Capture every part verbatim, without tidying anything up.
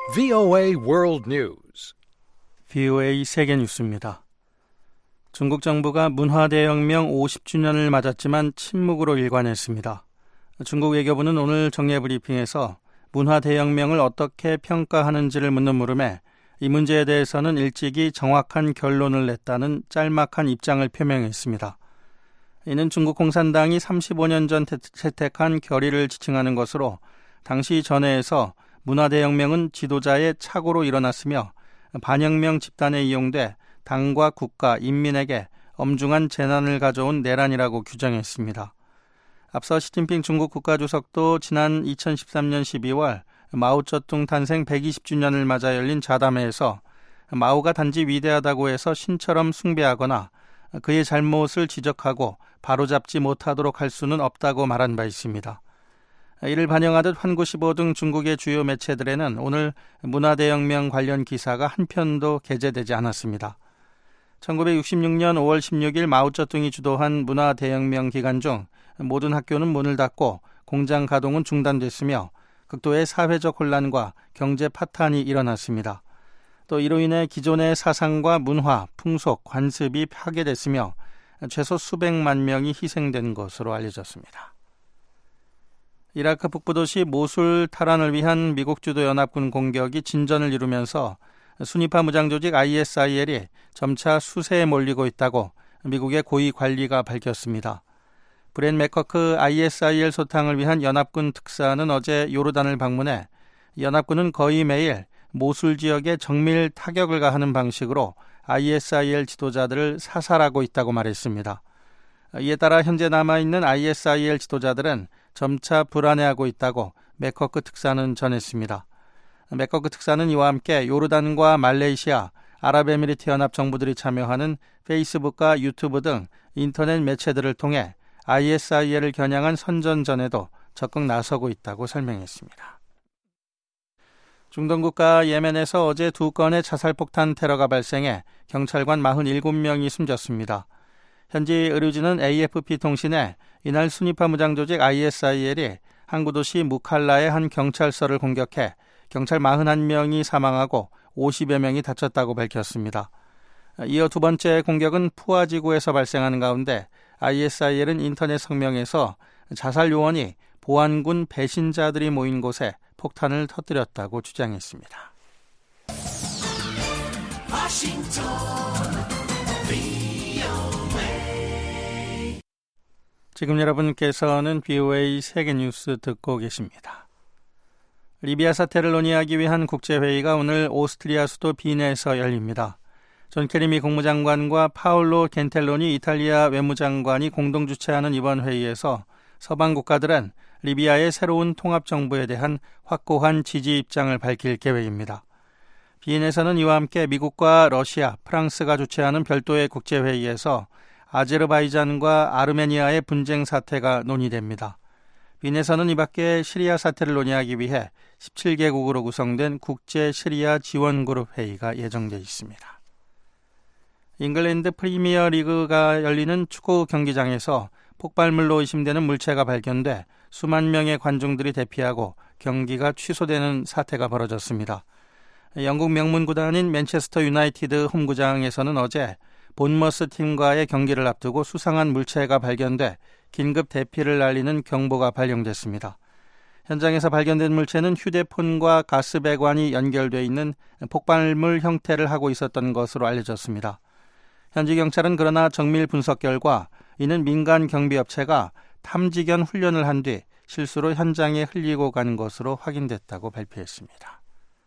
브이오에이 World News. 브이오에이 세계 뉴스입니다. 중국 정부가 문화대혁명 오십 주년을 맞았지만 침묵으로 일관했습니다. 중국 외교부는 오늘 정례 브리핑에서 문화대혁명을 어떻게 평가하는지를 묻는 물음에 이 문제에 대해서는 일찍이 정확한 결론을 냈다는 짤막한 입장을 표명했습니다. 이는 중국 공산당이 삼십오 년 전 채택한 결의를 지칭하는 것으로 당시 전회에서 문화대혁명은 지도자의 착오로 일어났으며 반혁명 집단에 이용돼 당과 국가, 인민에게 엄중한 재난을 가져온 내란이라고 규정했습니다. 앞서 시진핑 중국 국가주석도 지난 이천십삼 년 십이월 마오쩌둥 탄생 백이십 주년을 맞아 열린 자담회에서 마오가 단지 위대하다고 해서 신처럼 숭배하거나 그의 잘못을 지적하고 바로잡지 못하도록 할 수는 없다고 말한 바 있습니다. 이를 반영하듯 환구시보 등 중국의 주요 매체들에는 오늘 문화대혁명 관련 기사가 한 편도 게재되지 않았습니다. 천구백육십육 년 오월 십육일 마오쩌둥이 주도한 문화대혁명 기간 중 모든 학교는 문을 닫고 공장 가동은 중단됐으며 극도의 사회적 혼란과 경제 파탄이 일어났습니다. 또 이로 인해 기존의 사상과 문화, 풍속, 관습이 파괴됐으며 최소 수백만 명이 희생된 것으로 알려졌습니다. 이라크 북부도시 모술 탈환을 위한 미국 주도 연합군 공격이 진전을 이루면서 순위파 무장조직 아이에스아이엘이 점차 수세에 몰리고 있다고 미국의 고위 관리가 밝혔습니다. 브렌 맥커크 아이에스아이엘 소탕을 위한 연합군 특사는 어제 요르단을 방문해 연합군은 거의 매일 모술 지역에 정밀 타격을 가하는 방식으로 아이에스아이엘 지도자들을 사살하고 있다고 말했습니다. 이에 따라 현재 남아있는 아이에스아이엘 지도자들은 점차 불안해하고 있다고 맥커크 특사는 전했습니다. 맥커크 특사는 이와 함께 요르단과 말레이시아, 아랍에미리트 연합 정부들이 참여하는 페이스북과 유튜브 등 인터넷 매체들을 통해 아이에스아이엘을 겨냥한 선전전에도 적극 나서고 있다고 설명했습니다. 중동 국가 예멘에서 어제 두 건의 자살폭탄 테러가 발생해 경찰관 사십칠 명이 숨졌습니다. 현지 의료진은 에이에프피 통신에 이날 순위파 무장조직 아이에스아이엘이 항구 도시 무칼라의 한 경찰서를 공격해 경찰 사십일 명이 사망하고 오십여 명이 다쳤다고 밝혔습니다. 이어 두 번째 공격은 푸아 지구에서 발생하는 가운데 아이에스아이엘은 인터넷 성명에서 자살 요원이 보안군 배신자들이 모인 곳에 폭탄을 터뜨렸다고 주장했습니다. 워싱턴, 지금 여러분께서는 브이오에이 세계뉴스 듣고 계십니다. 리비아 사태를 논의하기 위한 국제회의가 오늘 오스트리아 수도 빈에서 열립니다. 존 케리 미 국무장관과 파올로 겐텔로니 이탈리아 외무장관이 공동 주최하는 이번 회의에서 서방 국가들은 리비아의 새로운 통합정부에 대한 확고한 지지 입장을 밝힐 계획입니다. 빈에서는 이와 함께 미국과 러시아, 프랑스가 주최하는 별도의 국제회의에서 아제르바이잔과 아르메니아의 분쟁 사태가 논의됩니다. 빈에서는 이 밖에 시리아 사태를 논의하기 위해 십칠 개국으로 구성된 국제 시리아 지원그룹 회의가 예정돼 있습니다. 잉글랜드 프리미어 리그가 열리는 축구 경기장에서 폭발물로 의심되는 물체가 발견돼 수만 명의 관중들이 대피하고 경기가 취소되는 사태가 벌어졌습니다. 영국 명문 구단인 맨체스터 유나이티드 홈구장에서는 어제 본머스 팀과의 경기를 앞두고 수상한 물체가 발견돼 긴급 대피를 알리는 경보가 발령됐습니다. 현장에서 발견된 물체는 휴대폰과 가스배관이 연결돼 있는 폭발물 형태를 하고 있었던 것으로 알려졌습니다. 현지 경찰은 그러나 정밀 분석 결과 이는 민간 경비업체가 탐지견 훈련을 한 뒤 실수로 현장에 흘리고 간 것으로 확인됐다고 발표했습니다.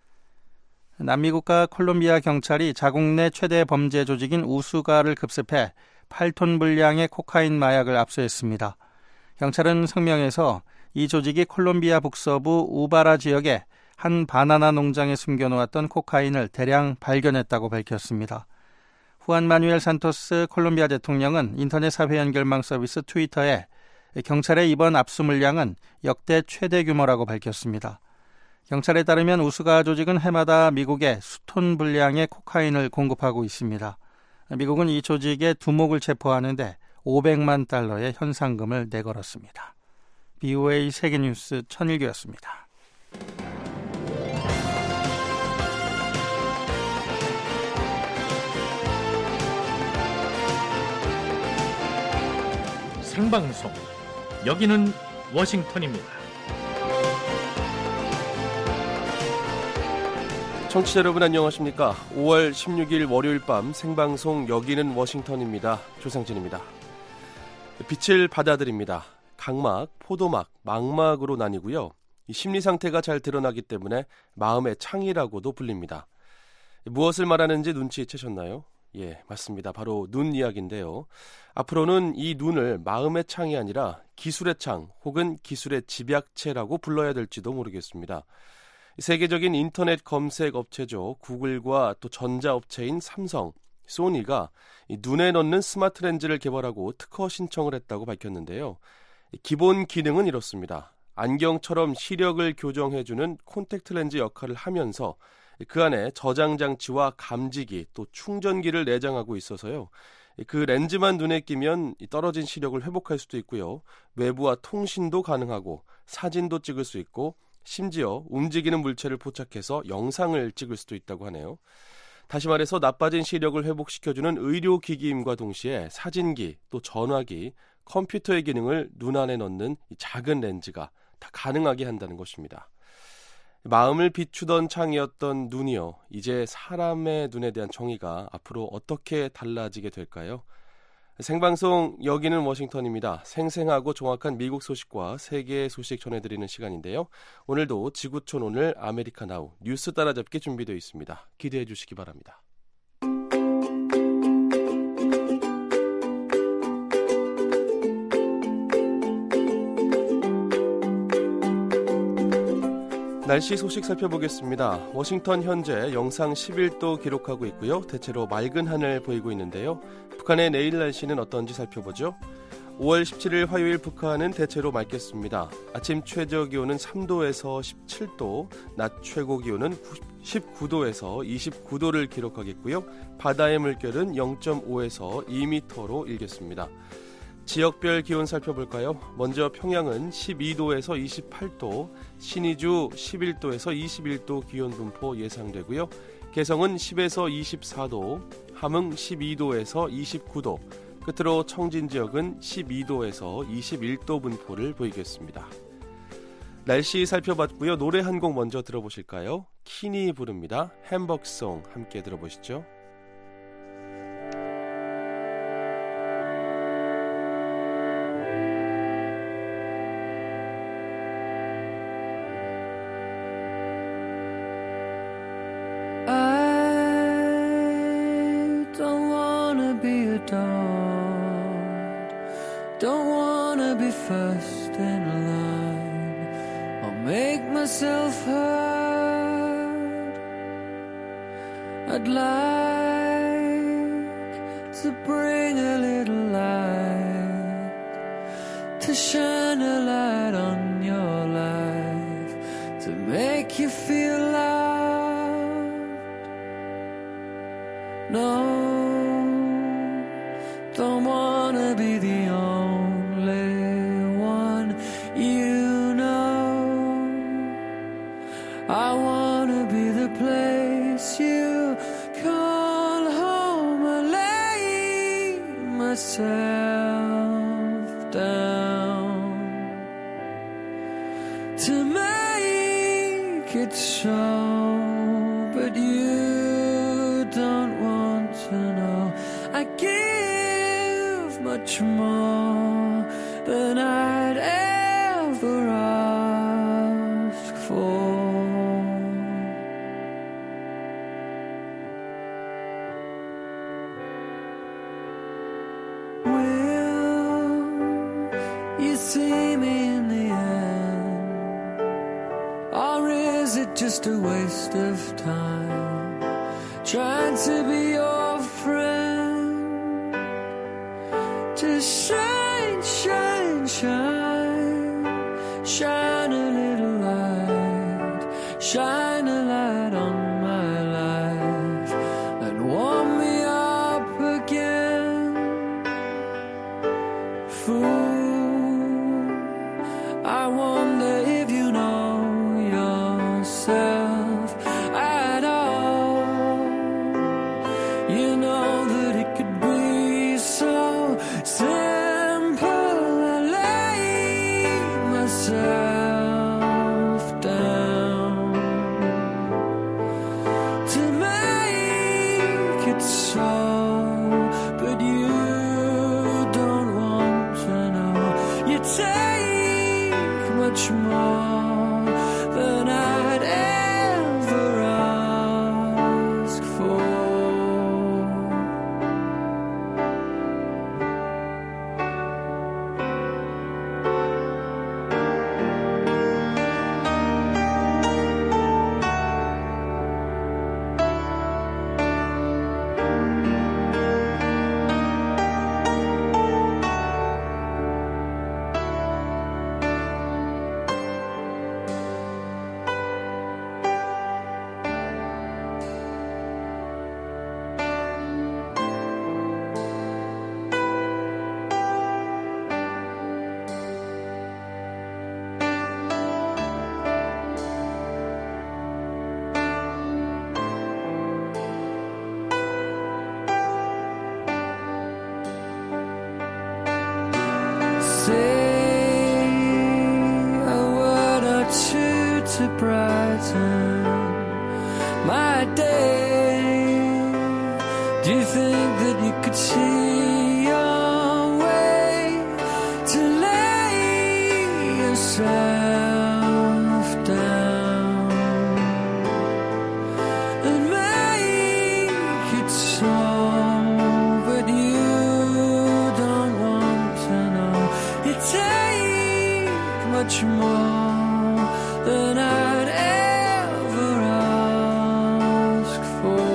남미 국가 콜롬비아 경찰이 자국 내 최대 범죄 조직인 우수가를 급습해 팔 톤 분량의 코카인 마약을 압수했습니다. 경찰은 성명에서 이 조직이 콜롬비아 북서부 우바라 지역의 한 바나나 농장에 숨겨놓았던 코카인을 대량 발견했다고 밝혔습니다. 후안 마누엘 산토스 콜롬비아 대통령은 인터넷 사회 연결망 서비스 트위터에 경찰의 이번 압수 물량은 역대 최대 규모라고 밝혔습니다. 경찰에 따르면 우수가 조직은 해마다 미국에 수톤 분량의 코카인을 공급하고 있습니다. 미국은 이 조직의 두목을 체포하는데 오백만 달러의 현상금을 내걸었습니다. 브이오에이 세계뉴스 천일규였습니다. 생방송. 여기는 워싱턴입니다. 청취자 여러분 안녕하십니까? 오월 십육일 월요일 밤 생방송 여기는 워싱턴입니다. 조상진입니다. 빛을 받아들입니다. 각막, 포도막, 망막으로 나뉘고요. 이 심리 상태가 잘 드러나기 때문에 마음의 창이라고도 불립니다. 무엇을 말하는지 눈치채셨나요? 예, 맞습니다. 바로 눈 이야기인데요. 앞으로는 이 눈을 마음의 창이 아니라 기술의 창 혹은 기술의 집약체라고 불러야 될지도 모르겠습니다. 세계적인 인터넷 검색 업체죠. 구글과 또 전자업체인 삼성, 소니가 눈에 넣는 스마트 렌즈를 개발하고 특허 신청을 했다고 밝혔는데요. 기본 기능은 이렇습니다. 안경처럼 시력을 교정해주는 콘택트 렌즈 역할을 하면서 그 안에 저장 장치와 감지기 또 충전기를 내장하고 있어서요. 그 렌즈만 눈에 끼면 떨어진 시력을 회복할 수도 있고요. 외부와 통신도 가능하고 사진도 찍을 수 있고 심지어 움직이는 물체를 포착해서 영상을 찍을 수도 있다고 하네요. 다시 말해서 나빠진 시력을 회복시켜주는 의료기기임과 동시에 사진기 또 전화기, 컴퓨터의 기능을 눈 안에 넣는 이 작은 렌즈가 다 가능하게 한다는 것입니다. 마음을 비추던 창이었던 눈이요. 이제 사람의 눈에 대한 정의가 앞으로 어떻게 달라지게 될까요? 생방송 여기는 워싱턴입니다. 생생하고 정확한 미국 소식과 세계 소식 전해드리는 시간인데요. 오늘도 지구촌 오늘 아메리카 나우 뉴스 따라잡기 준비되어 있습니다. 기대해 주시기 바랍니다. 날씨 소식 살펴보겠습니다. 워싱턴 현재 영상 십일 도 기록하고 있고요. 대체로 맑은 하늘 보이고 있는데요. 북한의 내일 날씨는 어떤지 살펴보죠. 오월 십칠일 화요일 북한은 대체로 맑겠습니다. 아침 최저 기온은 삼 도에서 십칠 도, 낮 최고 기온은 십구 도에서 이십구 도를 기록하겠고요. 바다의 물결은 영 점 오에서 이 미터로 일겠습니다. 지역별 기온 살펴볼까요? 먼저 평양은 십이 도에서 이십팔 도, 신의주 십일 도에서 이십일 도 기온 분포 예상되고요. 개성은 십에서 이십사 도, 함흥 십이 도에서 이십구 도, 끝으로 청진 지역은 십이 도에서 이십일 도 분포를 보이겠습니다. 날씨 살펴봤고요. 노래 한 곡 먼저 들어보실까요? 키니 부릅니다. 햄버거송 함께 들어보시죠. Don't wanna be first in line or make myself heard. I'd like to bring a little light, to shine a light on your life, to make you feel loved. No, don't wanna be the only one you know. I wanna be the place you call home. I lay myself down to make it so, but you don't want to know. I give much more than I'd ever ask for. Will you see me in the end? Or is it just a waste of time trying to be your friend? To shine, shine, shine, shine a little light, shine a light on my life and warm me up again. Fool, I wonder if you know yourself at all. You know that it could be so simple much more than I'd ever ask for. Say a word or two to brighten my day. Do you think that you could see your way to lay yourself down and make it so? But you don't want to know. You take much more than I'd ever ask for.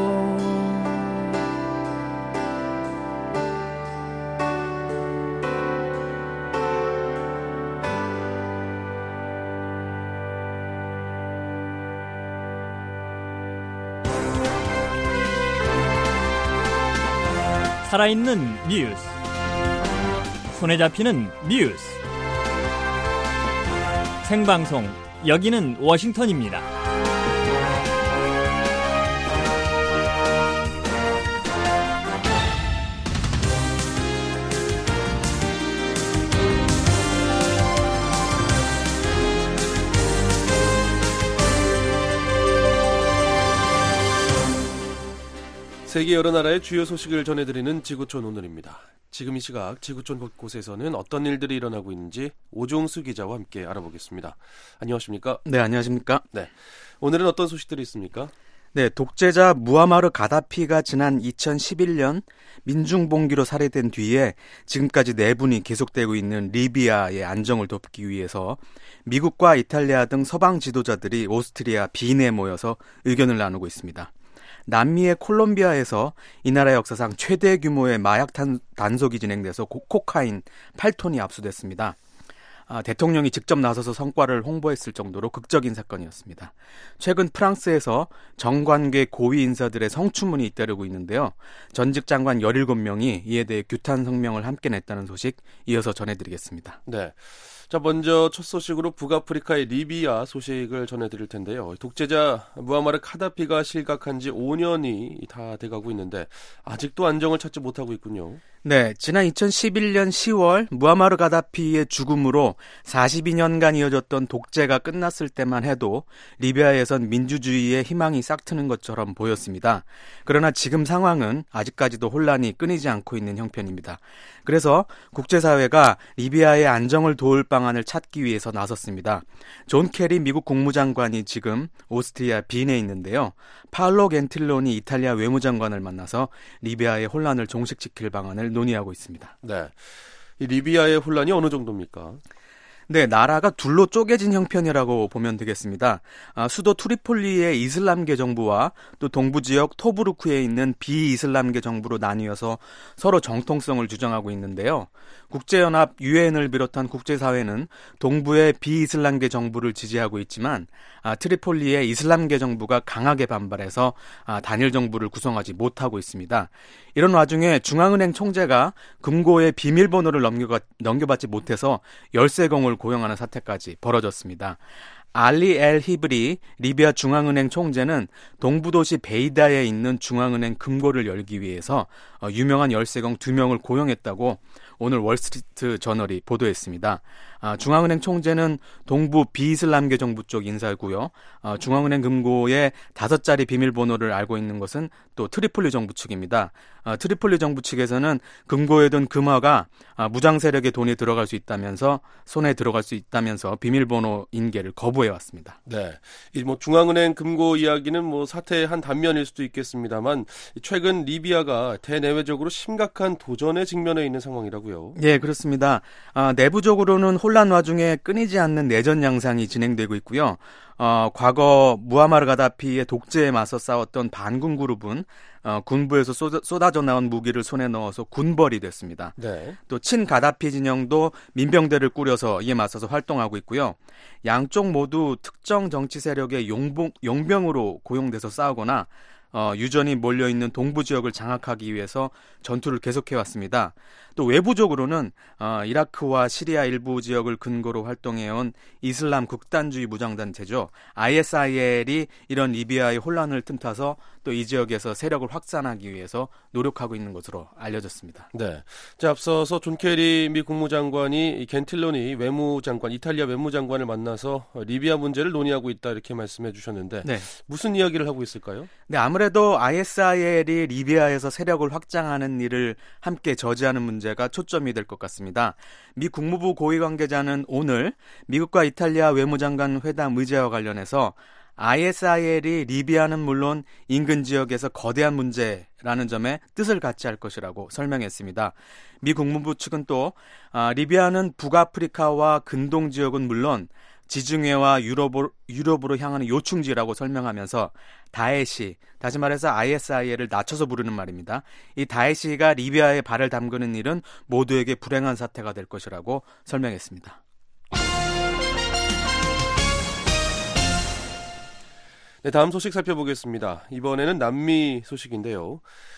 살아있는 뉴스, 손에 잡히는 뉴스, 생방송 여기는 워싱턴입니다. 세계 여러 나라의 주요 소식을 전해드리는 지구촌 오늘입니다. 지금 이 시각 지구촌 곳곳에서는 어떤 일들이 일어나고 있는지 오종수 기자와 함께 알아보겠습니다. 안녕하십니까? 네, 안녕하십니까? 네, 오늘은 어떤 소식들이 있습니까? 네, 독재자 무아마르 가다피가 지난 이천십일 년 민중봉기로 살해된 뒤에 지금까지 내분이 계속되고 있는 리비아의 안정을 돕기 위해서 미국과 이탈리아 등 서방 지도자들이 오스트리아 빈에 모여서 의견을 나누고 있습니다. 남미의 콜롬비아에서 이 나라 역사상 최대 규모의 마약 단, 단속이 진행돼서 고, 코카인 팔 톤이 압수됐습니다. 아, 대통령이 직접 나서서 성과를 홍보했을 정도로 극적인 사건이었습니다. 최근 프랑스에서 정관계 고위 인사들의 성추문이 잇따르고 있는데요. 전직 장관 열일곱 명이 이에 대해 규탄 성명을 함께 냈다는 소식 이어서 전해드리겠습니다. 네. 자, 먼저 첫 소식으로 북아프리카의 리비아 소식을 전해드릴 텐데요. 독재자 무아마르 카다피가 실각한 지 오 년이 다 돼가고 있는데 아직도 안정을 찾지 못하고 있군요. 네, 지난 이천십일 년 시월 무아마르 가다피의 죽음으로 사십이 년간 이어졌던 독재가 끝났을 때만 해도 리비아에선 민주주의의 희망이 싹트는 것처럼 보였습니다. 그러나 지금 상황은 아직까지도 혼란이 끊이지 않고 있는 형편입니다. 그래서 국제사회가 리비아의 안정을 도울 방안을 찾기 위해서 나섰습니다. 존 케리 미국 국무장관이 지금 오스트리아 빈에 있는데요. 파올로 겐틸로니 이탈리아 외무장관을 만나서 리비아의 혼란을 종식시킬 방안을 논의하고 있습니다. 네, 이 리비아의 혼란이 어느 정도입니까? 네, 나라가 둘로 쪼개진 형편이라고 보면 되겠습니다. 아, 수도 트리폴리의 이슬람계 정부와 또 동부 지역 토브루크에 있는 비이슬람계 정부로 나뉘어서 서로 정통성을 주장하고 있는데요. 국제연합 유엔을 비롯한 국제사회는 동부의 비이슬람계 정부를 지지하고 있지만 아, 트리폴리의 이슬람계 정부가 강하게 반발해서 아, 단일 정부를 구성하지 못하고 있습니다. 이런 와중에 중앙은행 총재가 금고의 비밀번호를 넘겨가, 넘겨받지 못해서 열세공을 고용하는 사태까지 벌어졌습니다. 알리 엘 히브리 리비아 중앙은행 총재는 동부도시 베이다에 있는 중앙은행 금고를 열기 위해서 유명한 열세공 두 명을 고용했다고 오늘 월스트리트 저널이 보도했습니다. 아, 중앙은행 총재는 동부 비이슬람계 정부 쪽 인사고요. 아, 중앙은행 금고의 다섯 자리 비밀번호를 알고 있는 것은 또 트리폴리 정부 측입니다. 아, 트리폴리 정부 측에서는 금고에 둔 금화가 아, 무장 세력의 돈이 들어갈 수 있다면서 손에 들어갈 수 있다면서 비밀번호 인계를 거부해 왔습니다. 네, 이 뭐 중앙은행 금고 이야기는 뭐 사태의 한 단면일 수도 있겠습니다만 최근 리비아가 대내외적으로 심각한 도전에 직면해 있는 상황이라고요. 예, 그렇습니다. 아, 내부적으로는 혼란 와중에 끊이지 않는 내전 양상이 진행되고 있고요. 어, 과거 무아마르 가다피의 독재에 맞서 싸웠던 반군 그룹은 어, 군부에서 쏟아, 쏟아져 나온 무기를 손에 넣어서 군벌이 됐습니다. 네. 또 친가다피 진영도 민병대를 꾸려서 이에 맞서서 활동하고 있고요. 양쪽 모두 특정 정치 세력의 용봉, 용병으로 고용돼서 싸우거나 어, 유전이 몰려있는 동부 지역을 장악하기 위해서 전투를 계속해왔습니다. 또 외부적으로는 어, 이라크와 시리아 일부 지역을 근거로 활동해온 이슬람 극단주의 무장단체죠. 아이에스아이엘이 이런 리비아의 혼란을 틈타서 또 이 지역에서 세력을 확산하기 위해서 노력하고 있는 것으로 알려졌습니다. 네. 자, 앞서서 존 케리 미 국무장관이 겐틸로니 외무장관, 이탈리아 외무장관을 만나서 리비아 문제를 논의하고 있다 이렇게 말씀해 주셨는데 네. 무슨 이야기를 하고 있을까요? 네, 아무래도 아이에스아이엘이 리비아에서 세력을 확장하는 일을 함께 저지하는 문제가 초점이 될 것 같습니다. 미 국무부 고위 관계자는 오늘 미국과 이탈리아 외무장관 회담 의제와 관련해서 아이에스아이엘이 리비아는 물론 인근 지역에서 거대한 문제라는 점에 뜻을 같이 할 것이라고 설명했습니다. 미 국무부 측은 또 아, 리비아는 북아프리카와 근동 지역은 물론 지중해와 유럽으로, 유럽으로 향하는 요충지라고 설명하면서 다에시, 다시 말해서 아이에스아이엘을 낮춰서 부르는 말입니다. 이 다에시가 리비아에 발을 담그는 일은 모두에게 불행한 사태가 될 것이라고 설명했습니다. 네, 다음 소식 살펴보겠습니다. 이번에는 남미 소식인데요.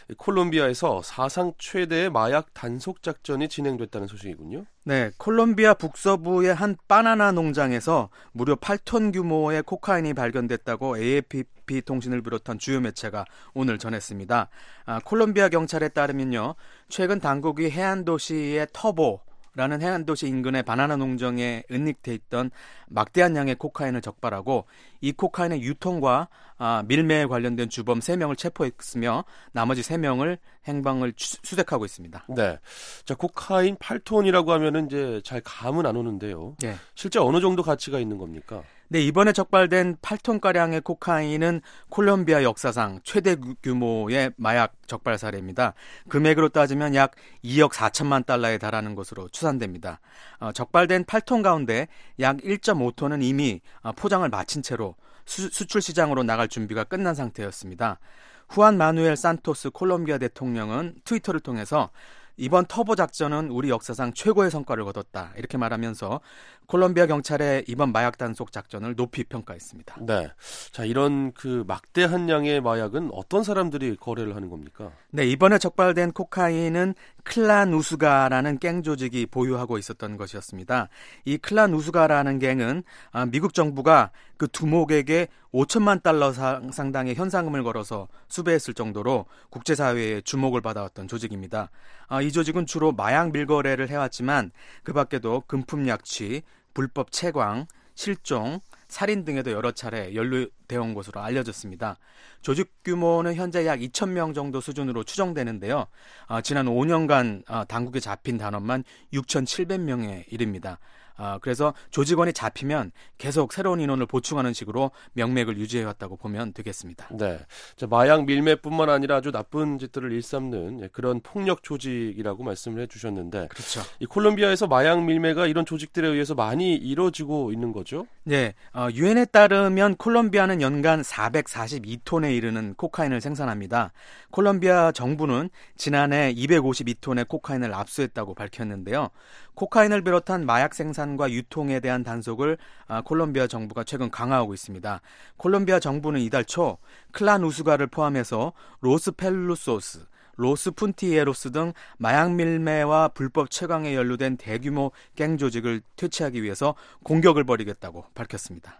콜롬비아에서 사상 최대의 마약 단속 작전이 진행됐다는 소식이군요. 네, 콜롬비아 북서부의 한 바나나 농장에서 무려 팔 톤 규모의 코카인이 발견됐다고 에이에프피 통신을 비롯한 주요 매체가 오늘 전했습니다. 아, 콜롬비아 경찰에 따르면요, 최근 당국이 해안 도시의 터보 라는 해안도시 인근의 바나나 농장에 은닉돼 있던 막대한 양의 코카인을 적발하고 이 코카인의 유통과 아, 밀매에 관련된 주범 세 명을 체포했으며 나머지 세 명을 행방을 추, 수색하고 있습니다. 네, 자 코카인 팔 톤이라고 하면은 이제 잘 감은 안 오는데요. 네. 실제 어느 정도 가치가 있는 겁니까? 네, 이번에 적발된 팔 톤가량의 코카인은 콜롬비아 역사상 최대 규모의 마약 적발 사례입니다. 금액으로 따지면 약 이억 사천만 달러에 달하는 것으로 추산됩니다. 어, 적발된 팔 톤 가운데 약 일 점 오 톤은 이미 포장을 마친 채로 수, 수출 시장으로 나갈 준비가 끝난 상태였습니다. 후안 마누엘 산토스 콜롬비아 대통령은 트위터를 통해서 이번 터보 작전은 우리 역사상 최고의 성과를 거뒀다 이렇게 말하면서 콜롬비아 경찰의 이번 마약 단속 작전을 높이 평가했습니다. 네, 자 이런 그 막대한 양의 마약은 어떤 사람들이 거래를 하는 겁니까? 네, 이번에 적발된 코카인은 클란 우스가라는 갱 조직이 보유하고 있었던 것이었습니다. 이 클란 우스가라는 갱은 미국 정부가 그 두목에게 오천만 달러 상당의 현상금을 걸어서 수배했을 정도로 국제사회의 주목을 받아왔던 조직입니다. 이 조직은 주로 마약 밀거래를 해왔지만 그 밖에도 금품 약취, 불법 채광, 실종, 살인 등에도 여러 차례 연루되어 온 것으로 알려졌습니다. 조직 규모는 현재 약 이천 명 정도 수준으로 추정되는데요. 어, 지난 오 년간 어, 당국에 잡힌 단원만 육천칠백 명에 이릅니다. 어, 그래서 조직원이 잡히면 계속 새로운 인원을 보충하는 식으로 명맥을 유지해왔다고 보면 되겠습니다. 네, 자, 마약 밀매뿐만 아니라 아주 나쁜 짓들을 일삼는 그런 폭력 조직이라고 말씀을 해주셨는데, 그렇죠. 이 콜롬비아에서 마약 밀매가 이런 조직들에 의해서 많이 이루어지고 있는 거죠? 네, 어, 유엔에 따르면 콜롬비아는 연간 사백사십이 톤에 이르는 코카인을 생산합니다. 콜롬비아 정부는 지난해 이백오십이 톤의 코카인을 압수했다고 밝혔는데요. 코카인을 비롯한 마약 생산과 유통에 대한 단속을 아, 콜롬비아 정부가 최근 강화하고 있습니다. 콜롬비아 정부는 이달 초 클란 우스가를 포함해서 로스 펠루소스, 로스 푼티에로스 등 마약 밀매와 불법 채광에 연루된 대규모 갱 조직을 퇴치하기 위해서 공격을 벌이겠다고 밝혔습니다.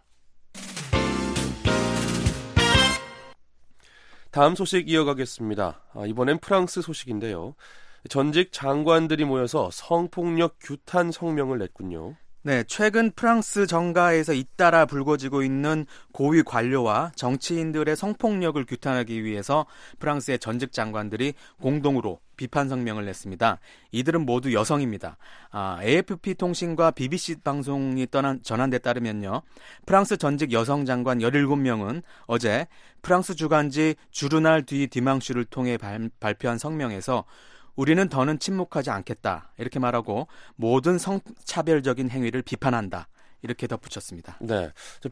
다음 소식 이어가겠습니다. 아, 이번엔 프랑스 소식인데요. 전직 장관들이 모여서 성폭력 규탄 성명을 냈군요. 네, 최근 프랑스 정가에서 잇따라 불거지고 있는 고위 관료와 정치인들의 성폭력을 규탄하기 위해서 프랑스의 전직 장관들이 공동으로 비판 성명을 냈습니다. 이들은 모두 여성입니다. 아, 에이에프피 통신과 비비씨 방송이 떠난, 전한 데 따르면요. 프랑스 전직 여성 장관 열일곱 명은 어제 프랑스 주간지 주르날 디 디망슈를 통해 발, 발표한 성명에서 우리는 더는 침묵하지 않겠다 이렇게 말하고 모든 성차별적인 행위를 비판한다 이렇게 덧붙였습니다. 네,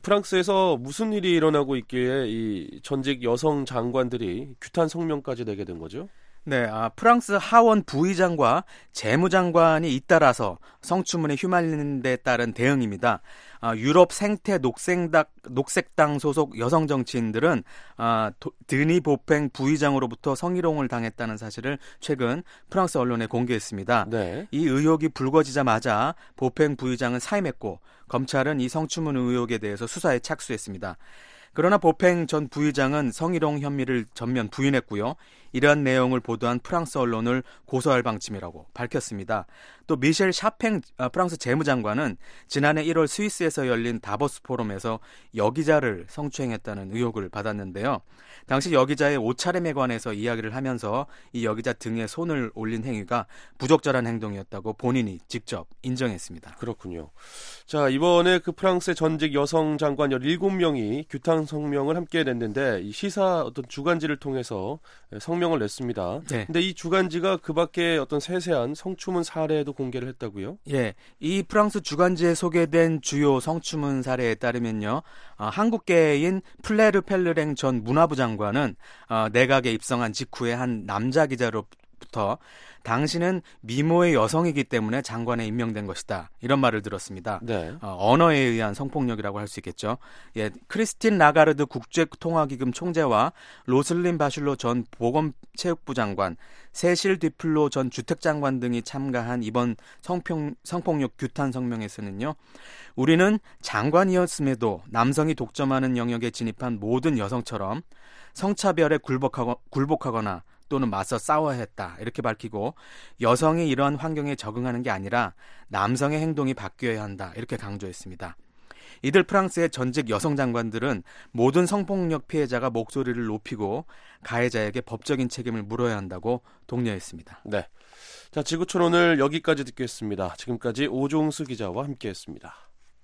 프랑스에서 무슨 일이 일어나고 있기에 이 전직 여성 장관들이 규탄 성명까지 내게 된 거죠? 네, 아, 프랑스 하원 부의장과 재무장관이 잇따라서 성추문에 휘말리는 데 따른 대응입니다. 아, 유럽 생태 녹색당, 녹색당 소속 여성 정치인들은 아, 도, 드니 보팽 부의장으로부터 성희롱을 당했다는 사실을 최근 프랑스 언론에 공개했습니다. 네. 이 의혹이 불거지자마자 보팽 부의장은 사임했고 검찰은 이 성추문 의혹에 대해서 수사에 착수했습니다. 그러나 보팽 전 부의장은 성희롱 혐의를 전면 부인했고요. 이러한 내용을 보도한 프랑스 언론을 고소할 방침이라고 밝혔습니다. 또 미셸 샤팽 프랑스 재무장관은 지난해 일월 스위스에서 열린 다보스 포럼에서 여기자를 성추행했다는 의혹을 받았는데요. 당시 여기자의 옷차림에 관해서 이야기를 하면서 이 여기자 등에 손을 올린 행위가 부적절한 행동이었다고 본인이 직접 인정했습니다. 그렇군요. 자, 이번에 그 프랑스의 전직 여성 장관 열일곱 명이 규탄 성명을 함께 냈는데 이 시사 어떤 주간지를 통해서 성명을 냈습니다. 네. 근데 이 주간지가 그 밖에 어떤 세세한 성추문 사례도 공개를 했다고요? 예, 이 프랑스 주간지에 소개된 주요 성추문 사례에 따르면요, 어, 한국계인 플레르 펠르랭 전 문화부 장관은 어, 내각에 입성한 직후에 한 남자 기자로부터 당신은 미모의 여성이기 때문에 장관에 임명된 것이다. 이런 말을 들었습니다. 네. 어, 언어에 의한 성폭력이라고 할 수 있겠죠. 예, 크리스틴 라가르드 국제통화기금 총재와 로슬린 바슐로 전 보건체육부 장관, 세실 디플로 전 주택장관 등이 참가한 이번 성폭, 성폭력 규탄 성명에서는요. 우리는 장관이었음에도 남성이 독점하는 영역에 진입한 모든 여성처럼 성차별에 굴복하거, 굴복하거나 또는 맞서 싸워야 했다 이렇게 밝히고 여성이 이러한 환경에 적응하는 게 아니라 남성의 행동이 바뀌어야 한다 이렇게 강조했습니다. 이들 프랑스의 전직 여성 장관들은 모든 성폭력 피해자가 목소리를 높이고 가해자에게 법적인 책임을 물어야 한다고 독려했습니다. 네, 자 지구촌 오늘 여기까지 듣겠습니다. 지금까지 오종수 기자와 함께했습니다.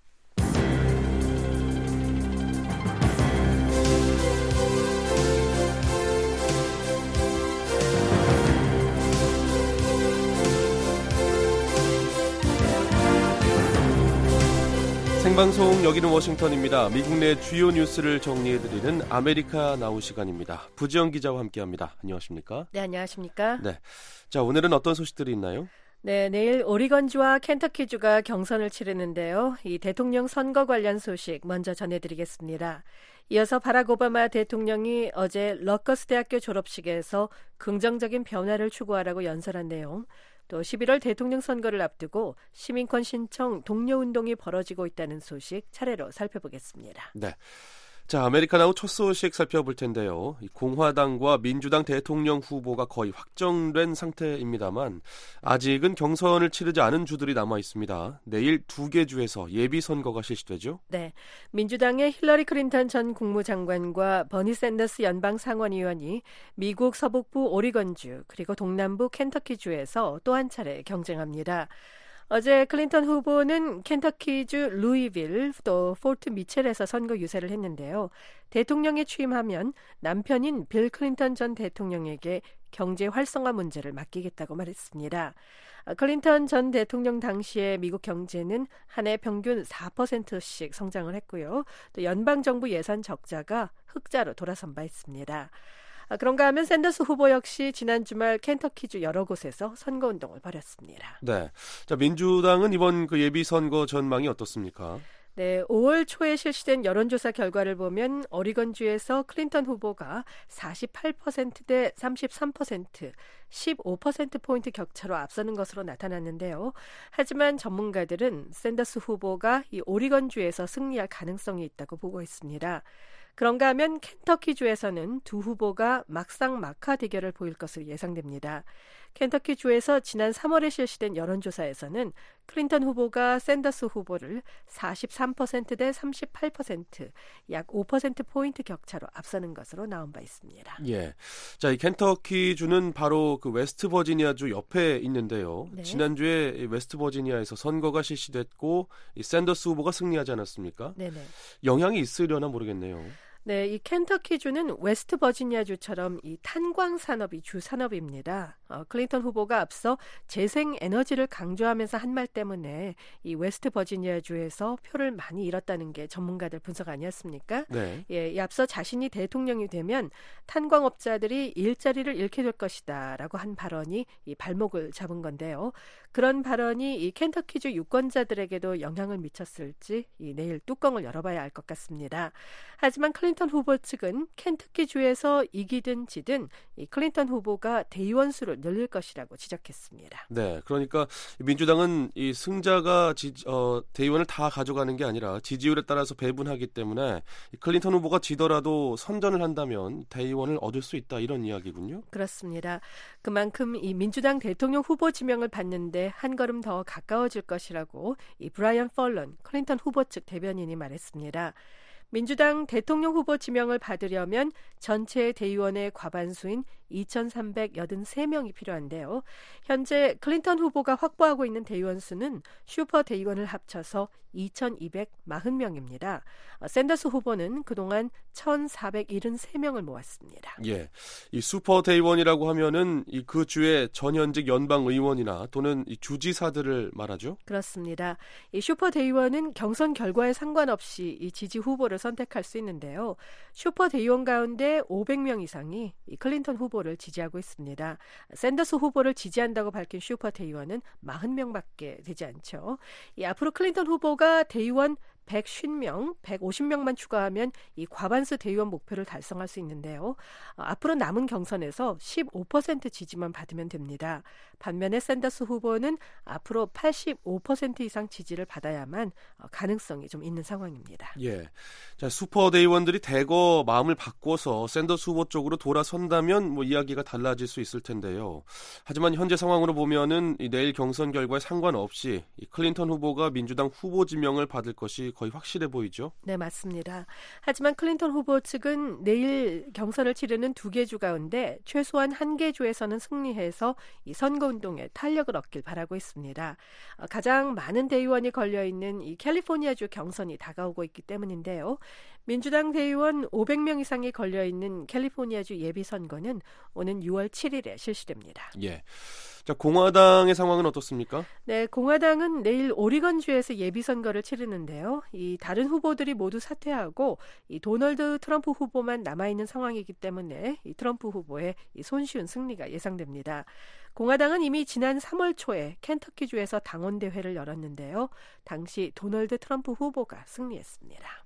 생방송 여기는 워싱턴입니다. 미국 내 주요 뉴스를 정리해드리는 아메리카 나우 시간입니다. 부지영 기자와 함께합니다. 안녕하십니까? 네, 안녕하십니까? 네, 자 오늘은 어떤 소식들이 있나요? 네, 내일 오리건주와 켄터키주가 경선을 치르는데요. 이 대통령 선거 관련 소식 먼저 전해드리겠습니다. 이어서 바락 오바마 대통령이 어제 러커스 대학교 졸업식에서 긍정적인 변화를 추구하라고 연설한 내용, 또 십일월 대통령 선거를 앞두고 시민권 신청 독려운동이 벌어지고 있다는 소식 차례로 살펴보겠습니다. 네. 자, 아메리카나우 첫 소식 살펴볼 텐데요. 공화당과 민주당 대통령 후보가 거의 확정된 상태입니다만 아직은 경선을 치르지 않은 주들이 남아 있습니다. 내일 두 개 주에서 예비 선거가 실시되죠? 네, 민주당의 힐러리 클린턴 전 국무장관과 버니 샌더스 연방 상원의원이 미국 서북부 오리건주 그리고 동남부 켄터키주에서 또 한 차례 경쟁합니다. 어제 클린턴 후보는 켄터키주 루이빌 또 포트 미첼에서 선거 유세를 했는데요. 대통령에 취임하면 남편인 빌 클린턴 전 대통령에게 경제 활성화 문제를 맡기겠다고 말했습니다. 클린턴 전 대통령 당시에 미국 경제는 한 해 평균 사 퍼센트씩 성장을 했고요. 또 연방정부 예산 적자가 흑자로 돌아선 바 있습니다. 아, 그런가 하면 샌더스 후보 역시 지난 주말 켄터키주 여러 곳에서 선거운동을 벌였습니다. 네, 자 민주당은 이번 그 예비 선거 전망이 어떻습니까? 네, 오월 초에 실시된 여론조사 결과를 보면 오리건주에서 클린턴 후보가 사십팔 퍼센트 대 삼십삼 퍼센트, 십오 퍼센트포인트 격차로 앞서는 것으로 나타났는데요. 하지만 전문가들은 샌더스 후보가 이 오리건주에서 승리할 가능성이 있다고 보고 있습니다. 그런가 하면 켄터키주에서는 두 후보가 막상 막하 대결을 보일 것으로 예상됩니다. 켄터키주에서 지난 삼월에 실시된 여론조사에서는 클린턴 후보가 샌더스 후보를 사십삼 퍼센트 대 삼십팔 퍼센트, 약 오 퍼센트포인트 격차로 앞서는 것으로 나온 바 있습니다. 예. 자, 이 켄터키주는 바로 그 웨스트 버지니아주 옆에 있는데요. 네. 지난주에 웨스트 버지니아에서 선거가 실시됐고 이 샌더스 후보가 승리하지 않았습니까? 네네. 영향이 있으려나 모르겠네요. 네, 이 켄터키주는 웨스트 버지니아주처럼 이 탄광 산업이 주 산업입니다. 어, 클린턴 후보가 앞서 재생 에너지를 강조하면서 한 말 때문에 이 웨스트 버지니아주에서 표를 많이 잃었다는 게 전문가들 분석 아니었습니까? 네. 예, 이 앞서 자신이 대통령이 되면 탄광업자들이 일자리를 잃게 될 것이다라고 한 발언이 이 발목을 잡은 건데요. 그런 발언이 이 켄터키주 유권자들에게도 영향을 미쳤을지 이 내일 뚜껑을 열어봐야 알 것 같습니다. 하지만 클린턴 후보 측은 켄터키주에서 이기든 지든 이 클린턴 후보가 대의원 수를 늘릴 것이라고 지적했습니다. 네, 그러니까 민주당은 이 승자가 지, 어, 대의원을 다 가져가는 게 아니라 지지율에 따라서 배분하기 때문에 이 클린턴 후보가 지더라도 선전을 한다면 대의원을 얻을 수 있다 이런 이야기군요. 그렇습니다. 그만큼 이 민주당 대통령 후보 지명을 받는데 한 걸음 더 가까워질 것이라고 이 브라이언 펄런 클린턴 후보 측 대변인이 말했습니다. 민주당 대통령 후보 지명을 받으려면 전체 대의원의 과반수인 이천삼백팔십삼 명이 필요한데요. 현재 클린턴 후보가 확보하고 있는 대의원 수는 슈퍼 대의원을 합쳐서 이천이백사십 명입니다. 샌더스 후보는 그동안 천사백칠十명을 모았습니다. 예, 이 슈퍼 대의원이라고 하면은 이 그 주의 전현직 연방 의원이나 또는 이 주지사들을 말하죠. 그렇습니다. 이 슈퍼 대의원은 경선 결과에 상관없이 이 지지 후보를 선택할 수 있는데요. 슈퍼 대의원 가운데 오백 명 이상이 이 클린턴 후보를 지지하고 있습니다. 샌더스 후보를 지지한다고 밝힌 슈퍼 대의원은 사십 명밖에 되지 않죠. 이 앞으로 클린턴 후보가 대의원 백오십 명, 백오십 명만 추가하면 이 과반수 대의원 목표를 달성할 수 있는데요. 어, 앞으로 남은 경선에서 십오 퍼센트 지지만 받으면 됩니다. 반면에 샌더스 후보는 앞으로 팔십오 퍼센트 이상 지지를 받아야만 어, 가능성이 좀 있는 상황입니다. 예, 자 슈퍼 대의원들이 대거 마음을 바꿔서 샌더스 후보 쪽으로 돌아선다면 뭐 이야기가 달라질 수 있을 텐데요. 하지만 현재 상황으로 보면은 이 내일 경선 결과에 상관없이 이 클린턴 후보가 민주당 후보 지명을 받을 것이 거의 확실해 보이죠? 네, 맞습니다. 하지만 클린턴 후보 측은 내일 경선을 치르는 두 개 주 가운데 최소한 한 개 주에서는 승리해서 이 선거운동에 탄력을 얻길 바라고 있습니다. 가장 많은 대의원이 걸려있는 이 캘리포니아주 경선이 다가오고 있기 때문인데요. 민주당 대의원 오백 명 이상이 걸려있는 캘리포니아주 예비선거는 오는 유월 칠일에 실시됩니다. 예. 자, 공화당의 상황은 어떻습니까? 네, 공화당은 내일 오리건주에서 예비선거를 치르는데요. 이 다른 후보들이 모두 사퇴하고 이 도널드 트럼프 후보만 남아있는 상황이기 때문에 이 트럼프 후보의 이 손쉬운 승리가 예상됩니다. 공화당은 이미 지난 삼월 초에 켄터키주에서 당원대회를 열었는데요. 당시 도널드 트럼프 후보가 승리했습니다.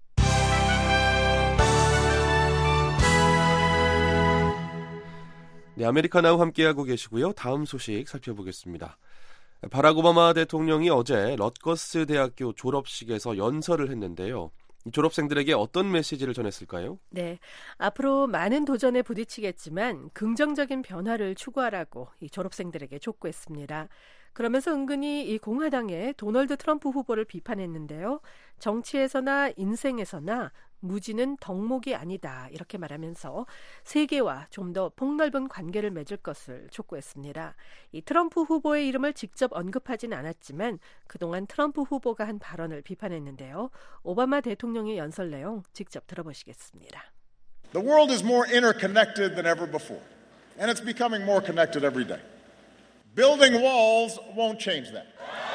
네, 아메리카나우 함께하고 계시고요. 다음 소식 살펴보겠습니다. 바락 오바마 대통령이 어제 럿거스 대학교 졸업식에서 연설을 했는데요. 졸업생들에게 어떤 메시지를 전했을까요? 네, 앞으로 많은 도전에 부딪히겠지만 긍정적인 변화를 추구하라고 이 졸업생들에게 촉구했습니다. 그러면서 은근히 이 공화당의 도널드 트럼프 후보를 비판했는데요. 정치에서나 인생에서나 무지는 덕목이 아니다 이렇게 말하면서 세계와 좀 더 폭넓은 관계를 맺을 것을 촉구했습니다. 이 트럼프 후보의 이름을 직접 언급하진 않았지만 그동안 트럼프 후보가 한 발언을 비판했는데요. 오바마 대통령의 연설 내용 직접 들어보시겠습니다. The world is more interconnected than ever before, and it's becoming more connected every day. Building walls won't change that.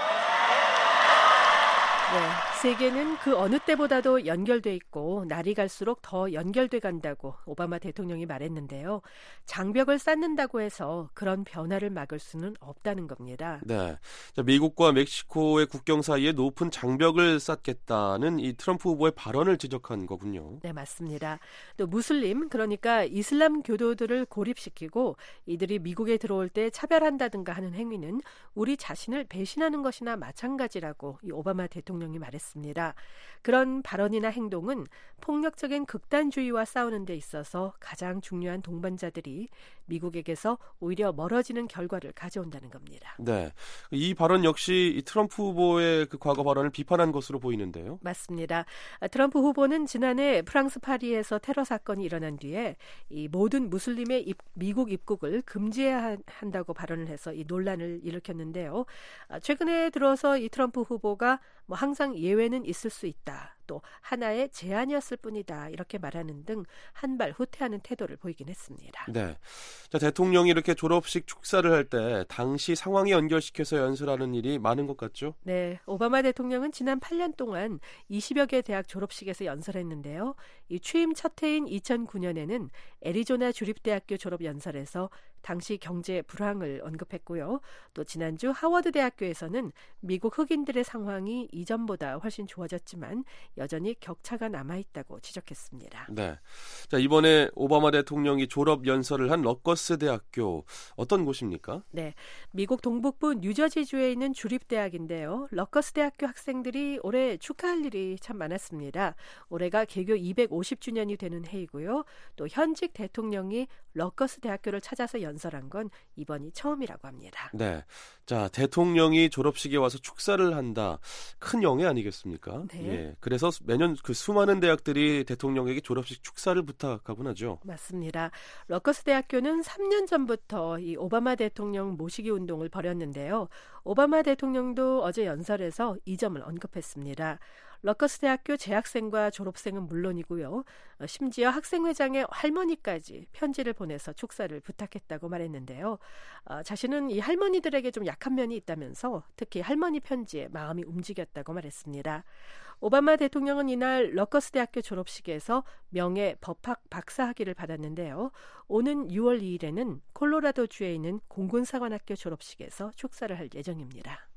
네, 세계는 그 어느 때보다도 연결돼 있고 날이 갈수록 더 연결돼 간다고 오바마 대통령이 말했는데요. 장벽을 쌓는다고 해서 그런 변화를 막을 수는 없다는 겁니다. 네, 자, 미국과 멕시코의 국경 사이에 높은 장벽을 쌓겠다는 이 트럼프 후보의 발언을 지적한 거군요. 네, 맞습니다. 또 무슬림, 그러니까 이슬람 교도들을 고립시키고 이들이 미국에 들어올 때 차별한다든가 하는 행위는 우리 자신을 배신하는 것이나 마찬가지라고 이 오바마 대통령이 말했습니다. 말했습니다. 그런 발언이나 행동은 폭력적인 극단주의와 싸우는 데 있어서 가장 중요한 동반자들이 미국에게서 오히려 멀어지는 결과를 가져온다는 겁니다. 네, 이 발언 역시 이 트럼프 후보의 그 과거 발언을 비판한 것으로 보이는데요. 맞습니다. 트럼프 후보는 지난해 프랑스 파리에서 테러 사건이 일어난 뒤에 이 모든 무슬림의 입, 미국 입국을 금지해야 한다고 발언을 해서 이 논란을 일으켰는데요. 최근에 들어서 이 트럼프 후보가 뭐 항상 예외는 있을 수 있다. 또 하나의 제안이었을 뿐이다. 이렇게 말하는 등 한 발 후퇴하는 태도를 보이긴 했습니다. 네. 자, 대통령이 이렇게 졸업식 축사를 할 때 당시 상황에 연결시켜서 연설하는 일이 많은 것 같죠? 네. 오바마 대통령은 지난 팔 년 동안 이십여 개 대학 졸업식에서 연설했는데요. 이 취임 첫 해인 이천구 년에는 애리조나 주립대학교 졸업 연설에서 당시 경제 불황을 언급했고요. 또 지난주 하워드 대학교에서는 미국 흑인들의 상황이 이전보다 훨씬 좋아졌지만 여전히 격차가 남아있다고 지적했습니다. 네. 자, 이번에 오바마 대통령이 졸업 연설을 한 러커스 대학교 어떤 곳입니까? 네. 미국 동북부 뉴저지주에 있는 주립대학인데요. 러커스 대학교 학생들이 올해 축하할 일이 참 많았습니다. 올해가 개교 이백오십 주년이 되는 해이고요. 또 현직 대통령이 러커스 대학교를 찾아서 연설한 건 이번이 처음이라고 합니다. 네. 자, 대통령이 졸업식에 와서 축사를 한다. 큰 영예 아니겠습니까? 네. 예. 그래서 매년 그 수많은 대학들이 대통령에게 졸업식 축사를 부탁하곤 하죠. 맞습니다. 러커스 대학교는 삼 년 전부터 이 오바마 대통령 모시기 운동을 벌였는데요. 오바마 대통령도 어제 연설에서 이 점을 언급했습니다. 러커스 대학교 재학생과 졸업생은 물론이고요. 심지어 학생회장의 할머니까지 편지를 보내서 축사를 부탁했다고 말했는데요. 어, 자신은 이 할머니들에게 좀 약한 면이 있다면서 특히 할머니 편지에 마음이 움직였다고 말했습니다. 오바마 대통령은 이날 러커스 대학교 졸업식에서 명예 법학 박사학위를 받았는데요. 오는 유월 이일에는 콜로라도주에 있는 공군사관학교 졸업식에서 축사를 할 예정입니다.